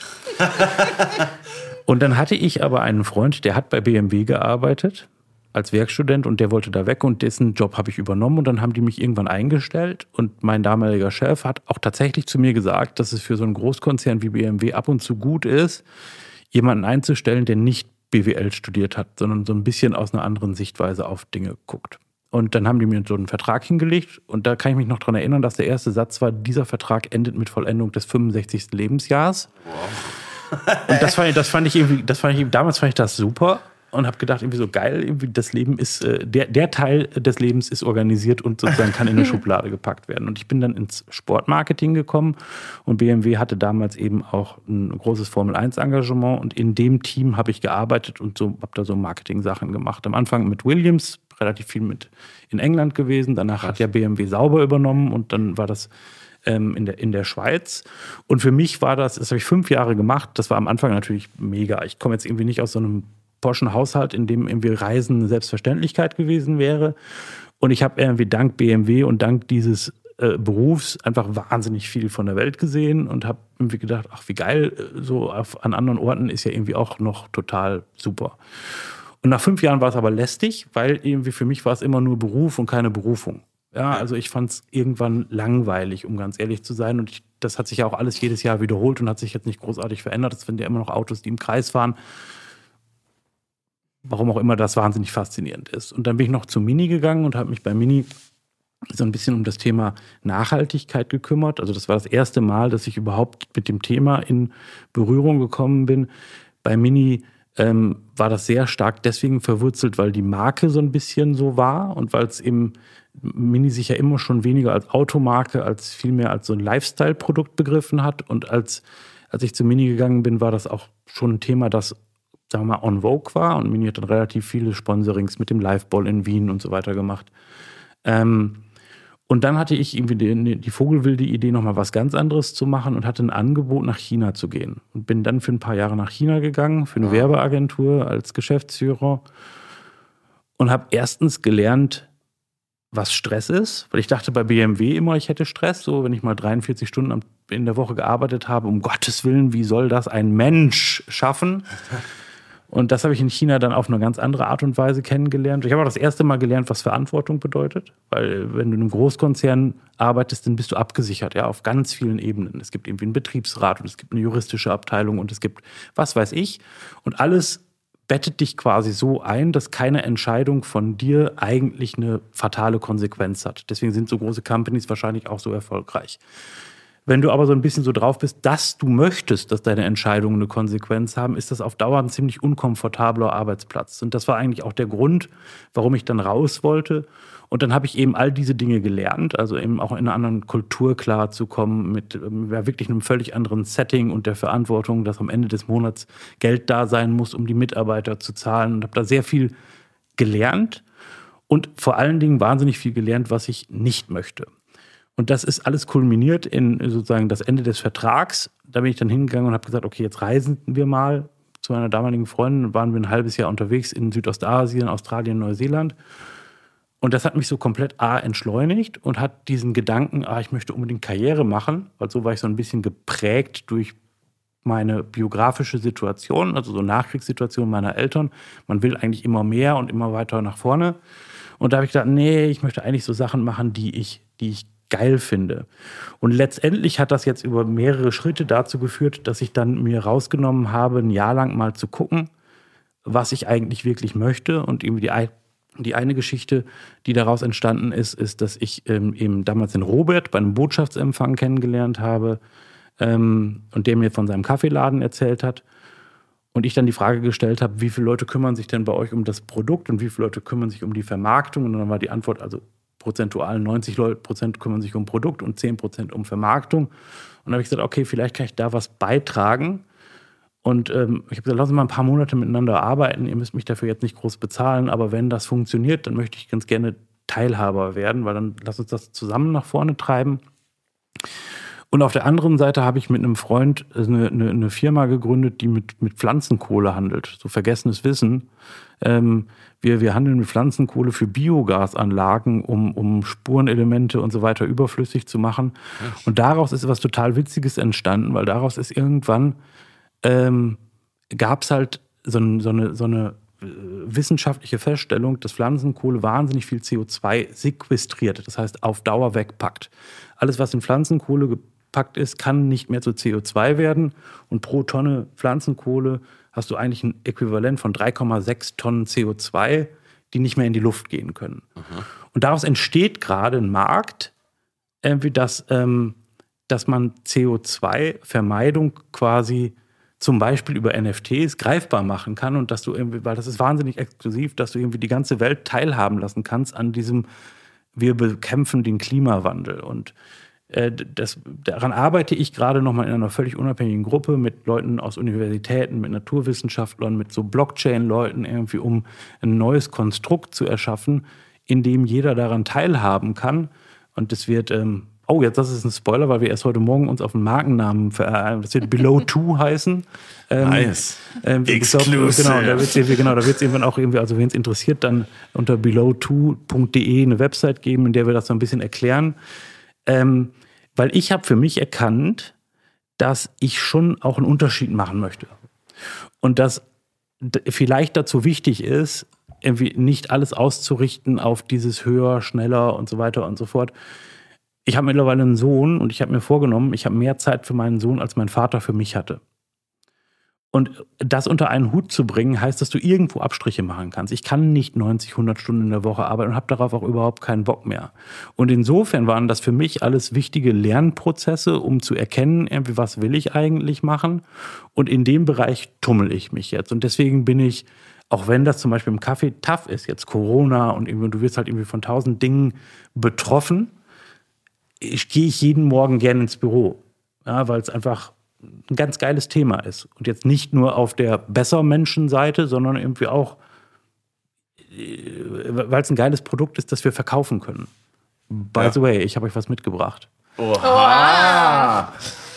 Und dann hatte ich aber einen Freund, der hat bei BMW gearbeitet als Werkstudent und der wollte da weg und dessen Job habe ich übernommen und dann haben die mich irgendwann eingestellt und mein damaliger Chef hat auch tatsächlich zu mir gesagt, dass es für so einen Großkonzern wie BMW ab und zu gut ist, jemanden einzustellen, der nicht BWL studiert hat, sondern so ein bisschen aus einer anderen Sichtweise auf Dinge guckt. Und dann haben die mir so einen Vertrag hingelegt und da kann ich mich noch dran erinnern, dass der erste Satz war, dieser Vertrag endet mit Vollendung des 65. Lebensjahres. Wow. Und damals fand ich das super und habe gedacht, irgendwie so geil, irgendwie das Leben ist, der Teil des Lebens ist organisiert und sozusagen kann in eine Schublade gepackt werden. Und ich bin dann ins Sportmarketing gekommen und BMW hatte damals eben auch ein großes Formel-1-Engagement und in dem Team habe ich gearbeitet und so habe da so Marketing-Sachen gemacht. Am Anfang mit Williams, relativ viel mit in England gewesen, danach hat ja BMW Sauber übernommen und dann war das in der Schweiz. Und für mich war das habe ich 5 Jahre gemacht, das war am Anfang natürlich mega. Ich komme jetzt irgendwie nicht aus so einem Porschen Haushalt, in dem irgendwie Reisen eine Selbstverständlichkeit gewesen wäre. Und ich habe irgendwie dank BMW und dank dieses Berufs einfach wahnsinnig viel von der Welt gesehen und habe irgendwie gedacht, ach wie geil, so an anderen Orten ist ja irgendwie auch noch total super. Und nach 5 Jahren war es aber lästig, weil irgendwie für mich war es immer nur Beruf und keine Berufung. Ja, also ich fand es irgendwann langweilig, um ganz ehrlich zu sein. Und das hat sich ja auch alles jedes Jahr wiederholt und hat sich jetzt nicht großartig verändert. Es sind ja immer noch Autos, die im Kreis fahren. Warum auch immer das wahnsinnig faszinierend ist. Und dann bin ich noch zu Mini gegangen und habe mich bei Mini so ein bisschen um das Thema Nachhaltigkeit gekümmert. Also das war das erste Mal, dass ich überhaupt mit dem Thema in Berührung gekommen bin. Bei Mini war das sehr stark deswegen verwurzelt, weil die Marke so ein bisschen so war und weil es eben Mini sich ja immer schon weniger als Automarke, als vielmehr als so ein Lifestyle-Produkt begriffen hat. Und als ich zu Mini gegangen bin, war das auch schon ein Thema, das sagen wir mal, en vogue war. Und Mini hat dann relativ viele Sponsorings mit dem Liveball in Wien und so weiter gemacht. Und dann hatte ich irgendwie die vogelwilde Idee, nochmal was ganz anderes zu machen und hatte ein Angebot, nach China zu gehen. Und bin dann für ein paar Jahre nach China gegangen, für eine Werbeagentur als Geschäftsführer. Und habe erstens gelernt, was Stress ist. Weil ich dachte bei BMW immer, ich hätte Stress. So, wenn ich mal 43 Stunden in der Woche gearbeitet habe, um Gottes Willen, wie soll das ein Mensch schaffen? Und das habe ich in China dann auf eine ganz andere Art und Weise kennengelernt. Ich habe auch das erste Mal gelernt, was Verantwortung bedeutet. Weil wenn du in einem Großkonzern arbeitest, dann bist du abgesichert, ja, auf ganz vielen Ebenen. Es gibt irgendwie einen Betriebsrat und es gibt eine juristische Abteilung und es gibt was weiß ich. Und alles bettet dich quasi so ein, dass keine Entscheidung von dir eigentlich eine fatale Konsequenz hat. Deswegen sind so große Companies wahrscheinlich auch so erfolgreich. Wenn du aber so ein bisschen so drauf bist, dass du möchtest, dass deine Entscheidungen eine Konsequenz haben, ist das auf Dauer ein ziemlich unkomfortabler Arbeitsplatz. Und das war eigentlich auch der Grund, warum ich dann raus wollte. Und dann habe ich eben all diese Dinge gelernt, also eben auch in einer anderen Kultur klarzukommen, mit wirklich einem völlig anderen Setting und der Verantwortung, dass am Ende des Monats Geld da sein muss, um die Mitarbeiter zu zahlen. Und habe da sehr viel gelernt und vor allen Dingen wahnsinnig viel gelernt, was ich nicht möchte. Und das ist alles kulminiert in sozusagen das Ende des Vertrags. Da bin ich dann hingegangen und habe gesagt, okay, jetzt reisen wir mal zu meiner damaligen Freundin. Waren wir ein halbes Jahr unterwegs in Südostasien, Australien, Neuseeland. Und das hat mich so komplett entschleunigt und hat diesen Gedanken, ich möchte unbedingt Karriere machen, weil so war ich so ein bisschen geprägt durch meine biografische Situation, also so Nachkriegssituation meiner Eltern. Man will eigentlich immer mehr und immer weiter nach vorne. Und da habe ich gedacht, nee, ich möchte eigentlich so Sachen machen, die ich geil finde. Und letztendlich hat das jetzt über mehrere Schritte dazu geführt, dass ich dann mir rausgenommen habe, ein Jahr lang mal zu gucken, was ich eigentlich wirklich möchte. Und irgendwie die eine Geschichte, die daraus entstanden ist, dass ich eben damals den Robert bei einem Botschaftsempfang kennengelernt habe und der mir von seinem Kaffeeladen erzählt hat. Und ich dann die Frage gestellt habe, wie viele Leute kümmern sich denn bei euch um das Produkt und wie viele Leute kümmern sich um die Vermarktung? Und dann war die Antwort, also prozentual 90% kümmern sich um Produkt und 10% um Vermarktung. Und dann habe ich gesagt, okay, vielleicht kann ich da was beitragen. Und ich habe gesagt, lass uns mal ein paar Monate miteinander arbeiten. Ihr müsst mich dafür jetzt nicht groß bezahlen, aber wenn das funktioniert, dann möchte ich ganz gerne Teilhaber werden, weil dann lass uns das zusammen nach vorne treiben. Und auf der anderen Seite habe ich mit einem Freund eine Firma gegründet, die mit Pflanzenkohle handelt. So vergessenes Wissen. Wir handeln mit Pflanzenkohle für Biogasanlagen, um Spurenelemente und so weiter überflüssig zu machen. Und daraus ist was total Witziges entstanden, weil daraus ist irgendwann gab es halt so eine wissenschaftliche Feststellung, dass Pflanzenkohle wahnsinnig viel CO2 sequestriert, das heißt auf Dauer wegpackt. Alles, was in Pflanzenkohle gepackt ist, kann nicht mehr zu CO2 werden. Und pro Tonne Pflanzenkohle hast du eigentlich ein Äquivalent von 3,6 Tonnen CO2, die nicht mehr in die Luft gehen können. Aha. Und daraus entsteht gerade ein Markt, dass man CO2-Vermeidung quasi zum Beispiel über NFTs greifbar machen kann und dass du irgendwie, weil das ist wahnsinnig exklusiv, dass du irgendwie die ganze Welt teilhaben lassen kannst an diesem, wir bekämpfen den Klimawandel. Und daran arbeite ich gerade nochmal in einer völlig unabhängigen Gruppe mit Leuten aus Universitäten, mit Naturwissenschaftlern, mit so Blockchain-Leuten irgendwie, um ein neues Konstrukt zu erschaffen, in dem jeder daran teilhaben kann. Und das wird jetzt, das ist ein Spoiler, weil wir erst heute Morgen uns auf einen Markennamen das wird Below 2 heißen. Nice. Exclusive. Da wird es irgendwann auch irgendwie, also wen es interessiert, dann unter below2.de eine Website geben, in der wir das so ein bisschen erklären. Weil ich habe für mich erkannt, dass ich schon auch einen Unterschied machen möchte. Und dass vielleicht dazu wichtig ist, irgendwie nicht alles auszurichten auf dieses höher, schneller und so weiter und so fort. Ich habe mittlerweile einen Sohn und ich habe mir vorgenommen, ich habe mehr Zeit für meinen Sohn, als mein Vater für mich hatte. Und das unter einen Hut zu bringen, heißt, dass du irgendwo Abstriche machen kannst. Ich kann nicht 90, 100 Stunden in der Woche arbeiten und habe darauf auch überhaupt keinen Bock mehr. Und insofern waren das für mich alles wichtige Lernprozesse, um zu erkennen, irgendwie, was will ich eigentlich machen. Und in dem Bereich tummel ich mich jetzt. Und deswegen bin ich, auch wenn das zum Beispiel im Kaffee tough ist, jetzt Corona und du wirst halt irgendwie von 1000 Dingen betroffen, gehe ich jeden Morgen gerne ins Büro, ja, weil es einfach ein ganz geiles Thema ist. Und jetzt nicht nur auf der Besser-Menschen-Seite, sondern irgendwie auch, weil es ein geiles Produkt ist, das wir verkaufen können. By the way, ich habe euch was mitgebracht. Oha!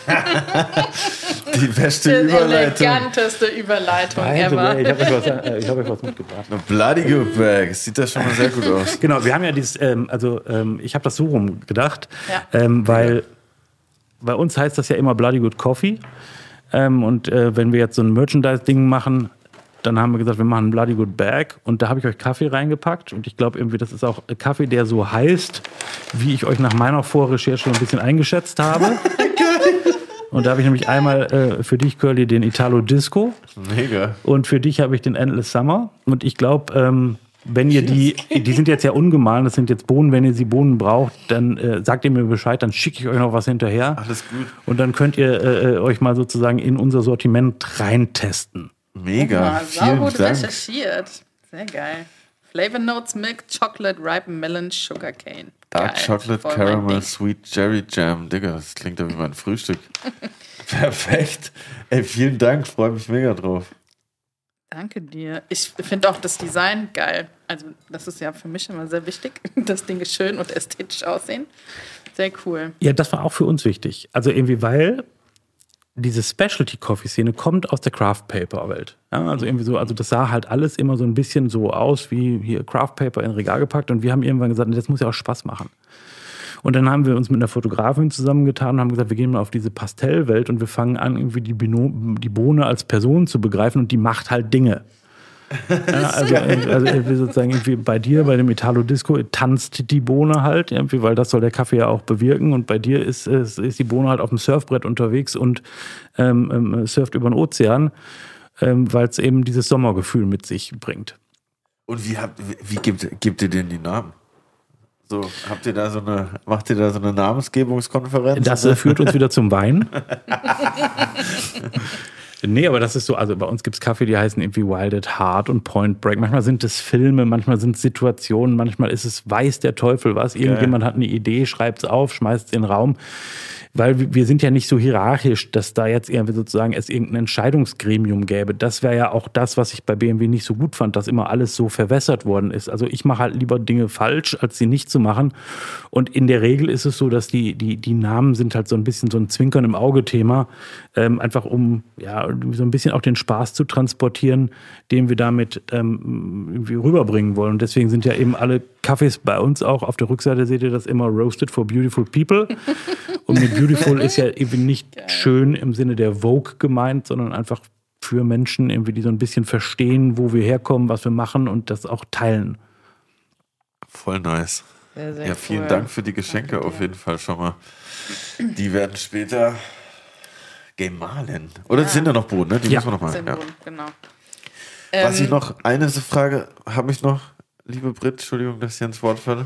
Die beste Überleitung. Eleganteste Überleitung ever. Ich habe euch was mitgebracht. Bloody good bag. Sieht das schon mal sehr gut aus. Genau, wir haben ja dieses, ich habe das so rum gedacht, weil bei uns heißt das ja immer Bloody Good Coffee. Und wenn wir jetzt so ein Merchandise-Ding machen, dann haben wir gesagt, wir machen einen Bloody Good Bag und da habe ich euch Kaffee reingepackt und ich glaube irgendwie, das ist auch Kaffee, der so heißt, wie ich euch nach meiner Vorrecherche ein bisschen eingeschätzt habe. Und da habe ich nämlich einmal für dich, Curly, den Italo Disco. Mega. Und für dich habe ich den Endless Summer. Und ich glaube, wenn ihr die sind jetzt ja ungemahlen, das sind jetzt Bohnen, wenn ihr die Bohnen braucht, dann sagt ihr mir Bescheid, dann schicke ich euch noch was hinterher. Alles gut. Und dann könnt ihr euch mal sozusagen in unser Sortiment reintesten. Mega. Sau gut Dank. recherchiert. Sehr geil. Flavor Notes, Milk, Chocolate, Ripe Melon, Sugarcane. Dark Geil. Chocolate Voll mein Caramel Ding. Sweet Cherry Jam. Digga, das klingt ja wie mein Frühstück. Perfekt. Ey, vielen Dank. Freue mich mega drauf. Danke dir. Ich finde auch das Design geil. Also das ist ja für mich immer sehr wichtig. Das Ding ist schön und ästhetisch aussehen. Sehr cool. Ja, das war auch für uns wichtig. Also irgendwie, weil diese Specialty-Coffee-Szene kommt aus der Craft-Paper-Welt. Ja, also irgendwie so, also das sah halt alles immer so ein bisschen so aus wie hier Craft-Paper in ein Regal gepackt und wir haben irgendwann gesagt, das muss ja auch Spaß machen. Und dann haben wir uns mit einer Fotografin zusammengetan und haben gesagt, wir gehen mal auf diese Pastellwelt und wir fangen an, irgendwie die Bohne als Person zu begreifen und die macht halt Dinge. Ja, also sozusagen irgendwie bei dir, bei dem Italo Disco, tanzt die Bohne halt, irgendwie, weil das soll der Kaffee ja auch bewirken. Und bei dir ist die Bohne halt auf dem Surfbrett unterwegs und surft über den Ozean, weil es eben dieses Sommergefühl mit sich bringt. Und wie gebt ihr denen die Namen? So, macht ihr da so eine Namensgebungskonferenz? Das führt uns wieder zum Wein. Nee, aber das ist so, also bei uns gibt es Kaffee, die heißen irgendwie Wild at Heart und Point Break. Manchmal sind es Filme, manchmal sind es Situationen, manchmal ist es weiß der Teufel was. Irgendjemand hat eine Idee, schreibt es auf, schmeißt es in den Raum. Weil wir sind ja nicht so hierarchisch, dass da jetzt irgendwie sozusagen es irgendein Entscheidungsgremium gäbe. Das wäre ja auch das, was ich bei BMW nicht so gut fand, dass immer alles so verwässert worden ist. Also ich mache halt lieber Dinge falsch, als sie nicht zu machen. Und in der Regel ist es so, dass die Namen sind halt so ein bisschen so ein Zwinkern im Auge-Thema. Einfach um ja so ein bisschen auch den Spaß zu transportieren, den wir damit irgendwie rüberbringen wollen. Und deswegen sind ja eben alle Kaffees bei uns auch. Auf der Rückseite seht ihr das immer Roasted for Beautiful People. Und mit Beautiful ist ja eben nicht schön im Sinne der Vogue gemeint, sondern einfach für Menschen, irgendwie, die so ein bisschen verstehen, wo wir herkommen, was wir machen und das auch teilen. Voll nice. Sehr, sehr Ja, vielen cool. Dank für die Geschenke auf jeden Fall schon mal. Die werden später gemahlen. Oder sind da noch Bohnen, ne? Die Ja. müssen wir noch mal. Sehr Ja. gut, genau. Was ich noch, eine Frage habe ich noch, liebe Britt, Entschuldigung, dass ich hier ins Wort falle.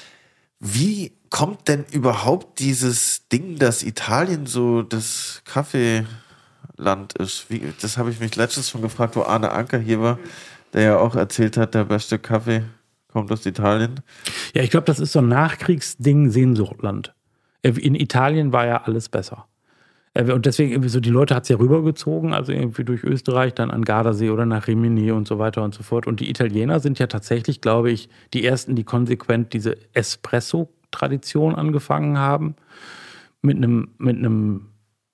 Wie kommt denn überhaupt dieses Ding, dass Italien so das Kaffeeland ist? Das habe ich mich letztens schon gefragt, wo Arne Anker hier war, der ja auch erzählt hat, der beste Kaffee kommt aus Italien. Ja, ich glaube, das ist so ein Nachkriegsding, Sehnsuchtland. In Italien war ja alles besser. Und deswegen irgendwie so, die Leute hat es ja rübergezogen, also irgendwie durch Österreich, dann an Gardasee oder nach Rimini und so weiter und so fort. Und die Italiener sind ja tatsächlich, glaube ich, die ersten, die konsequent diese Espresso-Tradition angefangen haben. Mit einem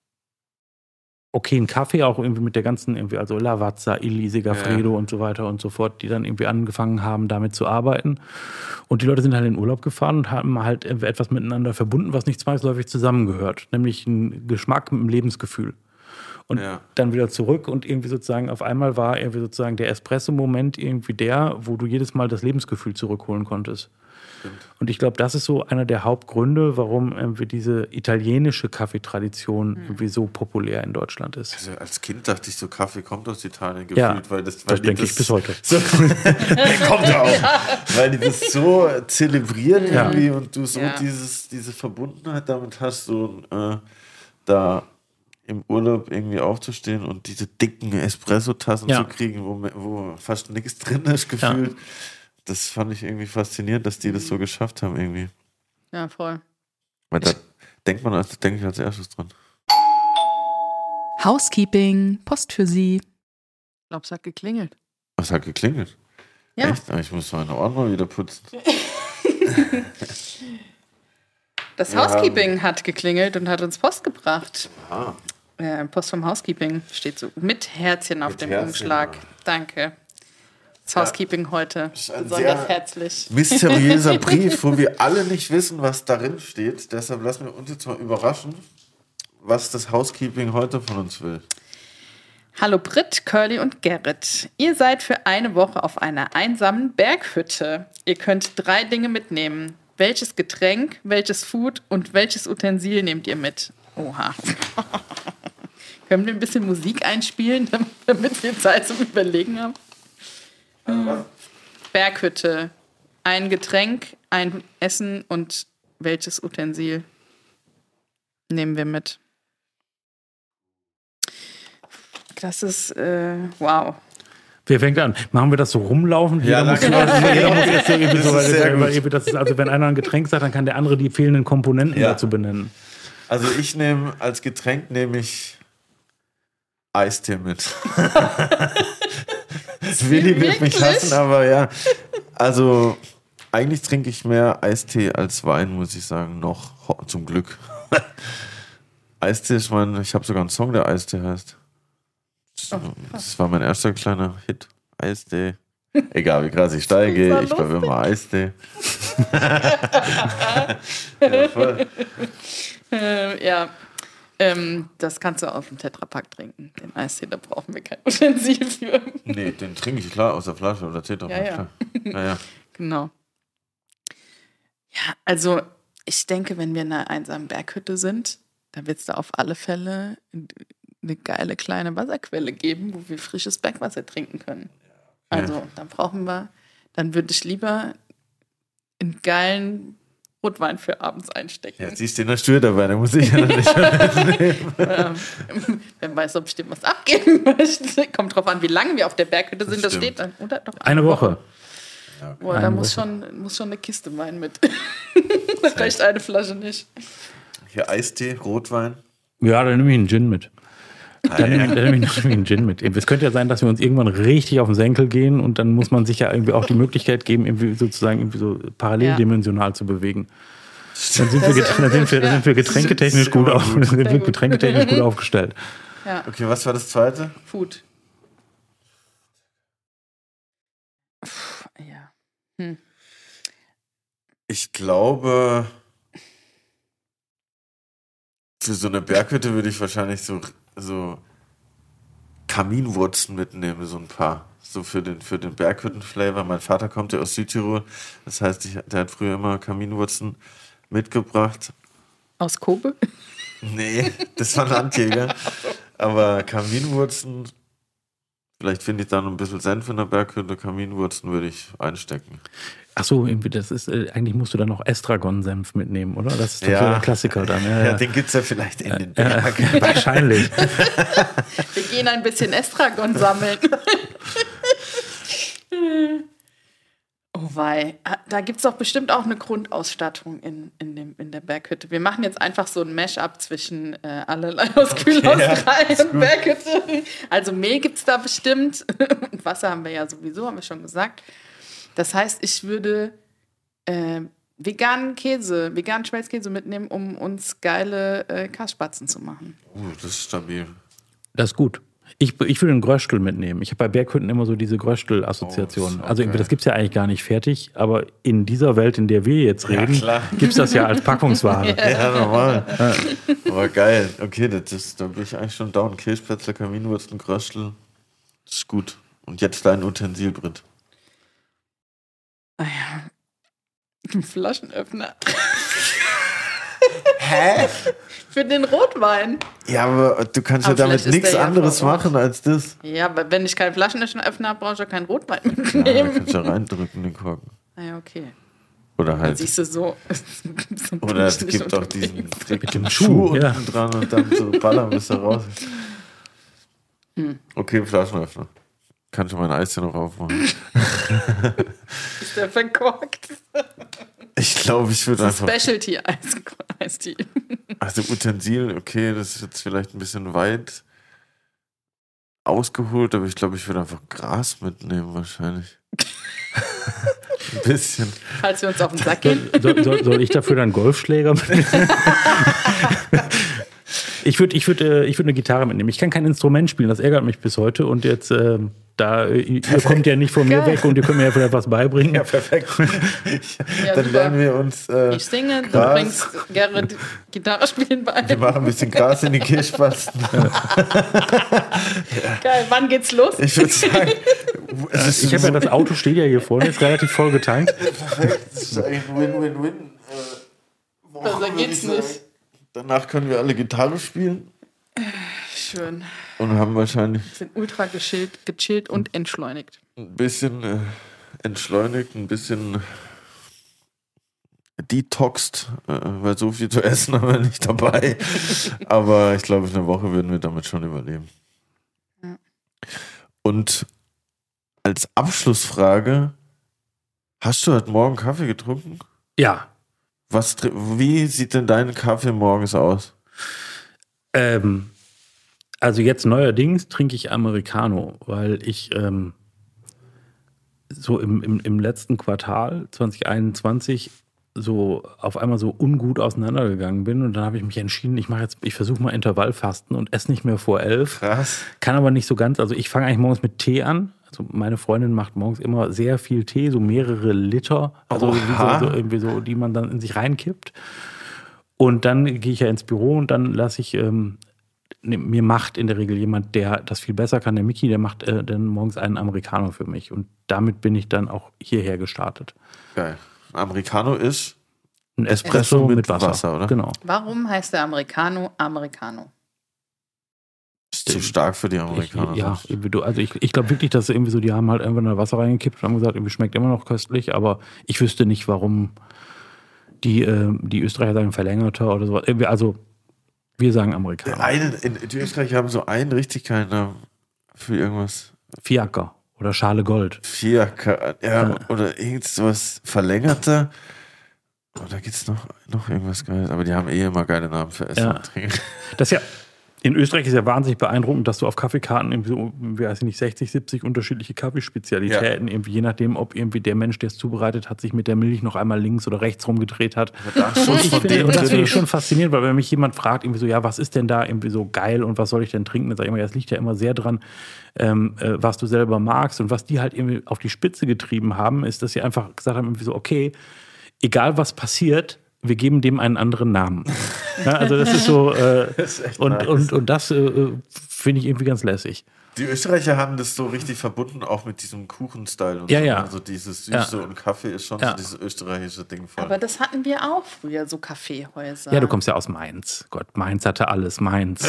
okayen Kaffee, auch irgendwie mit der ganzen, irgendwie, also Lavazza, Illy, Segafredo und so weiter und so fort, die dann irgendwie angefangen haben, damit zu arbeiten. Und die Leute sind halt in den Urlaub gefahren und haben halt etwas miteinander verbunden, was nicht zwangsläufig zusammengehört. Nämlich ein Geschmack mit einem Lebensgefühl. Und dann wieder zurück und irgendwie sozusagen auf einmal war irgendwie sozusagen der Espresso-Moment irgendwie der, wo du jedes Mal das Lebensgefühl zurückholen konntest. Und ich glaube, das ist so einer der Hauptgründe, warum irgendwie diese italienische Kaffeetradition irgendwie so populär in Deutschland ist. Also als Kind dachte ich so, Kaffee kommt aus Italien gefühlt, weil das denke ich bis heute. So, kommt ja auch. Weil die das so zelebrieren irgendwie und du so diese Verbundenheit damit hast, so da im Urlaub irgendwie aufzustehen und diese dicken Espresso-Tassen zu kriegen, wo fast nichts drin ist, gefühlt. Ja. Das fand ich irgendwie faszinierend, dass die das so geschafft haben irgendwie. Ja, voll. Weil da denke ich als erstes dran. Housekeeping, Post für Sie. Ich glaube, es hat geklingelt. Was hat geklingelt? Ja. Echt? Ich muss meine Ordner wieder putzen. Das Housekeeping hat geklingelt und hat uns Post gebracht. Ah. Post vom Housekeeping steht so mit Herzchen auf dem Herzchen, Umschlag. ja. Danke. Das Housekeeping heute ein besonders sehr herzlich. Mysteriöser Brief, wo wir alle nicht wissen, was darin steht. Deshalb lassen wir uns jetzt mal überraschen, was das Housekeeping heute von uns will. Hallo Britt, Curly und Gerrit. Ihr seid für eine Woche auf einer einsamen Berghütte. Ihr könnt 3 Dinge mitnehmen. Welches Getränk, welches Food und welches Utensil nehmt ihr mit? Oha. Können wir ein bisschen Musik einspielen, damit wir Zeit zum Überlegen haben? Berghütte. Ein Getränk, ein Essen und welches Utensil nehmen wir mit? Das ist, wow. Wer fängt an? Machen wir das so rumlaufen? Ja, jeder muss jetzt irgendwie so, Das ist sehr gut. das ist, also wenn einer ein Getränk sagt, dann kann der andere die fehlenden Komponenten dazu benennen. Also ich nehme als Getränk Eistee mit. Willi wird mich hassen, aber ja. Also eigentlich trinke ich mehr Eistee als Wein, muss ich sagen, noch zum Glück. Eistee, ich habe sogar einen Song, der Eistee heißt. Das war mein erster kleiner Hit. Eistee. Egal wie krass ich steige, ich bin immer Eistee. Ja, voll. Das kannst du auf dem Tetrapack trinken. Den Eistee, da brauchen wir kein Utensil für. Nee, den trinke ich klar aus der Flasche oder Tetrapack. Ja. Ja. Genau. Ja, also ich denke, wenn wir in einer einsamen Berghütte sind, dann wird es da auf alle Fälle eine geile kleine Wasserquelle geben, wo wir frisches Bergwasser trinken können. Also dann würde ich lieber einen geilen Rotwein für abends einstecken. Ja, siehst du in der Stür dabei, da muss ich ja noch nicht nehmen. Wer weiß, ob ich dem was abgeben möchte. Kommt drauf an, wie lange wir auf der Berghütte sind. Das steht dann, oder? Doch eine Woche. Ja, okay. Boah, da muss schon eine Kiste Wein mit. Da reicht eine Flasche nicht. Hier Eistee, Rotwein. Ja, dann nehme ich einen Gin mit. Dann nehme ich einen Gin mit. Es könnte ja sein, dass wir uns irgendwann richtig auf den Senkel gehen und dann muss man sich ja irgendwie auch die Möglichkeit geben, irgendwie so paralleldimensional zu bewegen. Dann sind wir getränketechnisch gut aufgestellt. Ja. Okay, was war das zweite? Food. Ja. Ich glaube, für so eine Berghütte würde ich wahrscheinlich so Kaminwurzen mitnehmen, so ein paar. So für den Berghütten-Flavor. Mein Vater kommt ja aus Südtirol. Das heißt, der hat früher immer Kaminwurzen mitgebracht. Aus Kobe? Nee, das war ein Landjäger. Aber Kaminwurzen, vielleicht finde ich da noch ein bisschen Senf in der Berghütte. Kaminwurzen würde ich einstecken. Achso, das ist, eigentlich musst du dann noch Estragon-Senf mitnehmen, oder? Das ist doch so der Klassiker dann. Ja, den gibt es ja vielleicht in den Bergen. Wahrscheinlich. Wir gehen ein bisschen Estragon sammeln. Oh wei, da gibt es doch bestimmt auch eine Grundausstattung in der Berghütte. Wir machen jetzt einfach so ein Mash-up zwischen allerlei aus Kühlhaus 3 und Berghütte. Also Mehl gibt es da bestimmt. Und Wasser haben wir ja sowieso, haben wir schon gesagt. Das heißt, ich würde veganen Schmelzkäse mitnehmen, um uns geile Kassspatzen zu machen. Das ist stabil. Das ist gut. Ich würde einen Gröstel mitnehmen. Ich habe bei Berghütten immer so diese Gröstel-Assoziationen. Okay. Also das gibt es ja eigentlich gar nicht fertig, aber in dieser Welt, in der wir jetzt reden, gibt es das ja als Packungsware. Ja, normal. Ja. Aber geil. Okay, da bin ich eigentlich schon down. Kirschplätzle, Kaminwurzeln, Gröstel. Das ist gut. Und jetzt dein Utensil, Britt. Ah ja, ein Flaschenöffner. Hä? Für den Rotwein. Ja, aber du kannst ja damit nichts anderes machen als das. Ja, aber wenn ich keinen Flaschenöffner habe, brauche ich ja keinen Rotwein Ja, da mitnehmen. kannst du ja reindrücken, den Korken. Ah ja, okay. Oder Dann halt. siehst du so. Oder es gibt auch diesen Mit dem Schuh ja. unten dran und dann so ballern bis da raus. Okay, Flaschenöffner. Kannst du mein Eis hier noch aufmachen? Ist der verkorkt? Ich glaube, ich würde einfach. Specialty-Eistee. Also Utensil, okay, das ist jetzt vielleicht ein bisschen weit ausgeholt, aber ich glaube, ich würde einfach Gras mitnehmen wahrscheinlich. Ein bisschen. Falls wir uns auf den Sack gehen. Soll ich dafür dann Golfschläger mitnehmen? Ich würde eine Gitarre mitnehmen. Ich kann kein Instrument spielen, das ärgert mich bis heute. Und jetzt Ihr kommt ja nicht von mir weg und ihr könnt mir ja vielleicht was beibringen. Ja, perfekt. Ja, Dann super. lernen wir uns Ich singe, du Gras. bringst Gerrit Gitarre spielen bei. Wir machen ein bisschen Gras in die Kirschspatzen. Geil, wann geht's los? Ich würde sagen, Ich habe ja das Auto steht ja hier vorne, ist relativ voll getankt. perfekt. Das ist eigentlich ein Win-Win-Win. Besser geht's nicht. Danach können wir alle Gitarre spielen Schön. und haben wahrscheinlich Sind ultra gechillt und entschleunigt. ein bisschen entschleunigt, ein bisschen detoxed, weil so viel zu essen haben wir nicht dabei. Aber ich glaube, in einer Woche würden wir damit schon überleben. Ja. Und als Abschlussfrage, hast du heute Morgen Kaffee getrunken? Ja. Wie sieht denn dein Kaffee morgens aus? Also jetzt neuerdings trinke ich Americano, weil ich so im letzten Quartal 2021 so auf einmal so ungut auseinandergegangen bin und dann habe ich mich entschieden, ich versuche mal Intervallfasten und esse nicht mehr vor 11. Krass. Kann aber nicht so ganz, also ich fange eigentlich morgens mit Tee an. Also meine Freundin macht morgens immer sehr viel Tee, so mehrere Liter, also irgendwie so, die man dann in sich reinkippt. Und dann gehe ich ja ins Büro und dann lasse ich, mir macht in der Regel jemand, der das viel besser kann, der Micky, der macht dann morgens einen Americano für mich. Und damit bin ich dann auch hierher gestartet. Geil. Americano ist Ein Espresso mit Wasser. Wasser, oder? Genau. Warum heißt der Americano Americano? Ist zu stark für die Amerikaner. Ich glaube wirklich, dass sie irgendwie so, die haben halt einfach nur Wasser reingekippt und haben gesagt, irgendwie schmeckt immer noch köstlich, aber ich wüsste nicht, warum die Österreicher sagen verlängerter oder so. Also wir sagen Amerikaner. Die Österreicher haben so einen richtig geilen Namen für irgendwas. Fiaker oder Schale Gold. Oder irgendwas verlängerter. Oh, da gibt es noch irgendwas Geiles. Aber die haben immer geile Namen für Essen und Trinken. Das ja, in Österreich ist ja wahnsinnig beeindruckend, dass du auf Kaffeekarten irgendwie so, weiß ich nicht, 60, 70 unterschiedliche Kaffeespezialitäten, irgendwie, je nachdem, ob irgendwie der Mensch, der es zubereitet hat, sich mit der Milch noch einmal links oder rechts rumgedreht hat. Das finde ich schon faszinierend, weil wenn mich jemand fragt, irgendwie so, ja, was ist denn da irgendwie so geil und was soll ich denn trinken, dann sage ich immer, ja, es liegt ja immer sehr dran, was du selber magst und was die halt irgendwie auf die Spitze getrieben haben, ist, dass sie einfach gesagt haben, irgendwie so, okay, egal was passiert, wir geben dem einen anderen Namen. Ja, also das ist so, das ist und das finde ich irgendwie ganz lässig. Die Österreicher haben das so richtig verbunden, auch mit diesem Kuchenstyle und Ja, so. ja. Also dieses Süße und Kaffee ist schon so dieses österreichische Ding voll. Aber das hatten wir auch früher, so Kaffeehäuser. Ja, du kommst ja aus Mainz. Gott, Mainz hatte alles. Mainz.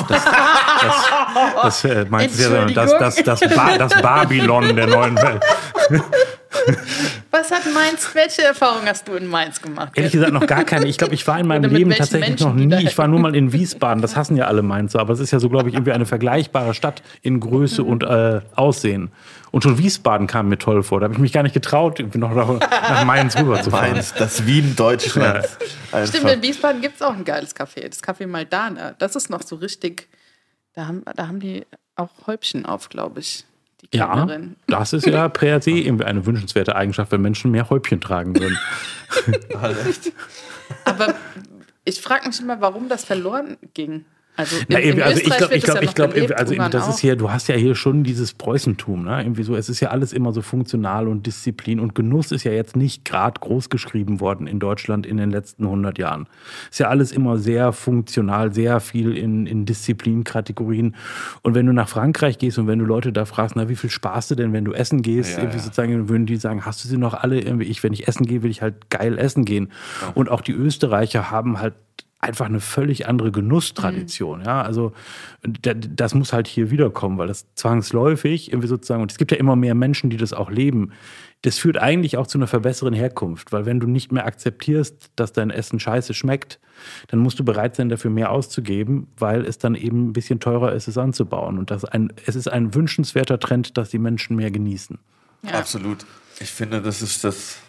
Mainz ist ja das Babylon der neuen Welt. Was hat Mainz, welche Erfahrung hast du in Mainz gemacht? Ehrlich gesagt noch gar keine. Ich glaube, ich war in meinem Oder mit Leben welchen tatsächlich Menschen, noch die da nie. Ich war nur mal in Wiesbaden. Das hassen ja alle Mainzer. Aber es ist ja so, glaube ich, irgendwie eine vergleichbare Stadt in Größe und Aussehen. Und schon Wiesbaden kam mir toll vor. Da habe ich mich gar nicht getraut, irgendwie noch nach Mainz rüberzufahren. Mainz, das Wien Deutschlands. Stimmt, in Wiesbaden gibt es auch ein geiles Café. Das Café Maldana. Das ist noch so richtig. Da haben die auch Häubchen auf, glaube ich. Die Ja, Kellnerin. das ist ja per se irgendwie eine wünschenswerte Eigenschaft, wenn Menschen mehr Häubchen tragen würden. Echt? Aber ich frage mich immer, warum das verloren ging. Also, Ich Österreich glaube, wird das also das ist hier, du hast ja hier schon dieses Preußentum, ne? Irgendwie so, es ist ja alles immer so funktional und Disziplin und Genuss ist ja jetzt nicht gerade groß geschrieben worden in Deutschland in den letzten 100 Jahren. Ist ja alles immer sehr funktional, sehr viel in Disziplinkategorien. Und wenn du nach Frankreich gehst und wenn du Leute da fragst, na, wie viel sparst du denn, wenn du essen gehst, sozusagen, würden die sagen, hast du sie noch alle irgendwie, wenn ich essen gehe, will ich halt geil essen gehen. Ja. Und auch die Österreicher haben halt einfach eine völlig andere Genusstradition. Ja, also das muss halt hier wiederkommen, weil das zwangsläufig irgendwie sozusagen, und es gibt ja immer mehr Menschen, die das auch leben, das führt eigentlich auch zu einer verbesseren Herkunft, weil wenn du nicht mehr akzeptierst, dass dein Essen scheiße schmeckt, dann musst du bereit sein, dafür mehr auszugeben, weil es dann eben ein bisschen teurer ist, es anzubauen. Und es ist ein wünschenswerter Trend, dass die Menschen mehr genießen. Ja. Absolut. Ich finde, das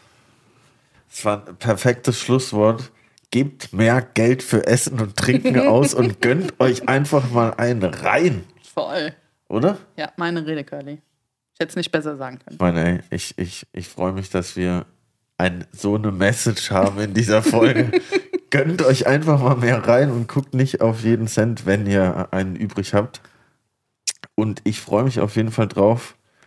war ein perfektes Schlusswort. Gebt mehr Geld für Essen und Trinken aus und gönnt euch einfach mal einen rein. Voll. Oder? Ja, meine Rede, Curly. Ich hätte es nicht besser sagen können. Ich meine, ich freue mich, dass wir so eine Message haben in dieser Folge. Gönnt euch einfach mal mehr rein und guckt nicht auf jeden Cent, wenn ihr einen übrig habt. Und ich freue mich auf jeden Fall drauf,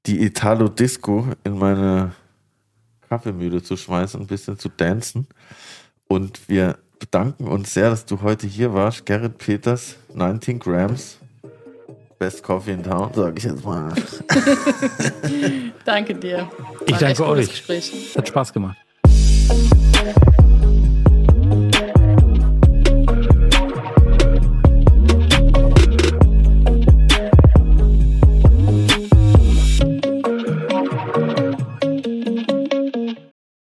die Italo-Disco in meine Kaffeemühle zu schmeißen, ein bisschen zu dancen. Und wir bedanken uns sehr, dass du heute hier warst. Gerrit Peters, 19 Grams. Best Coffee in Town, sage ich jetzt mal. Danke dir. Ich danke euch. Gespräch. Hat Spaß gemacht.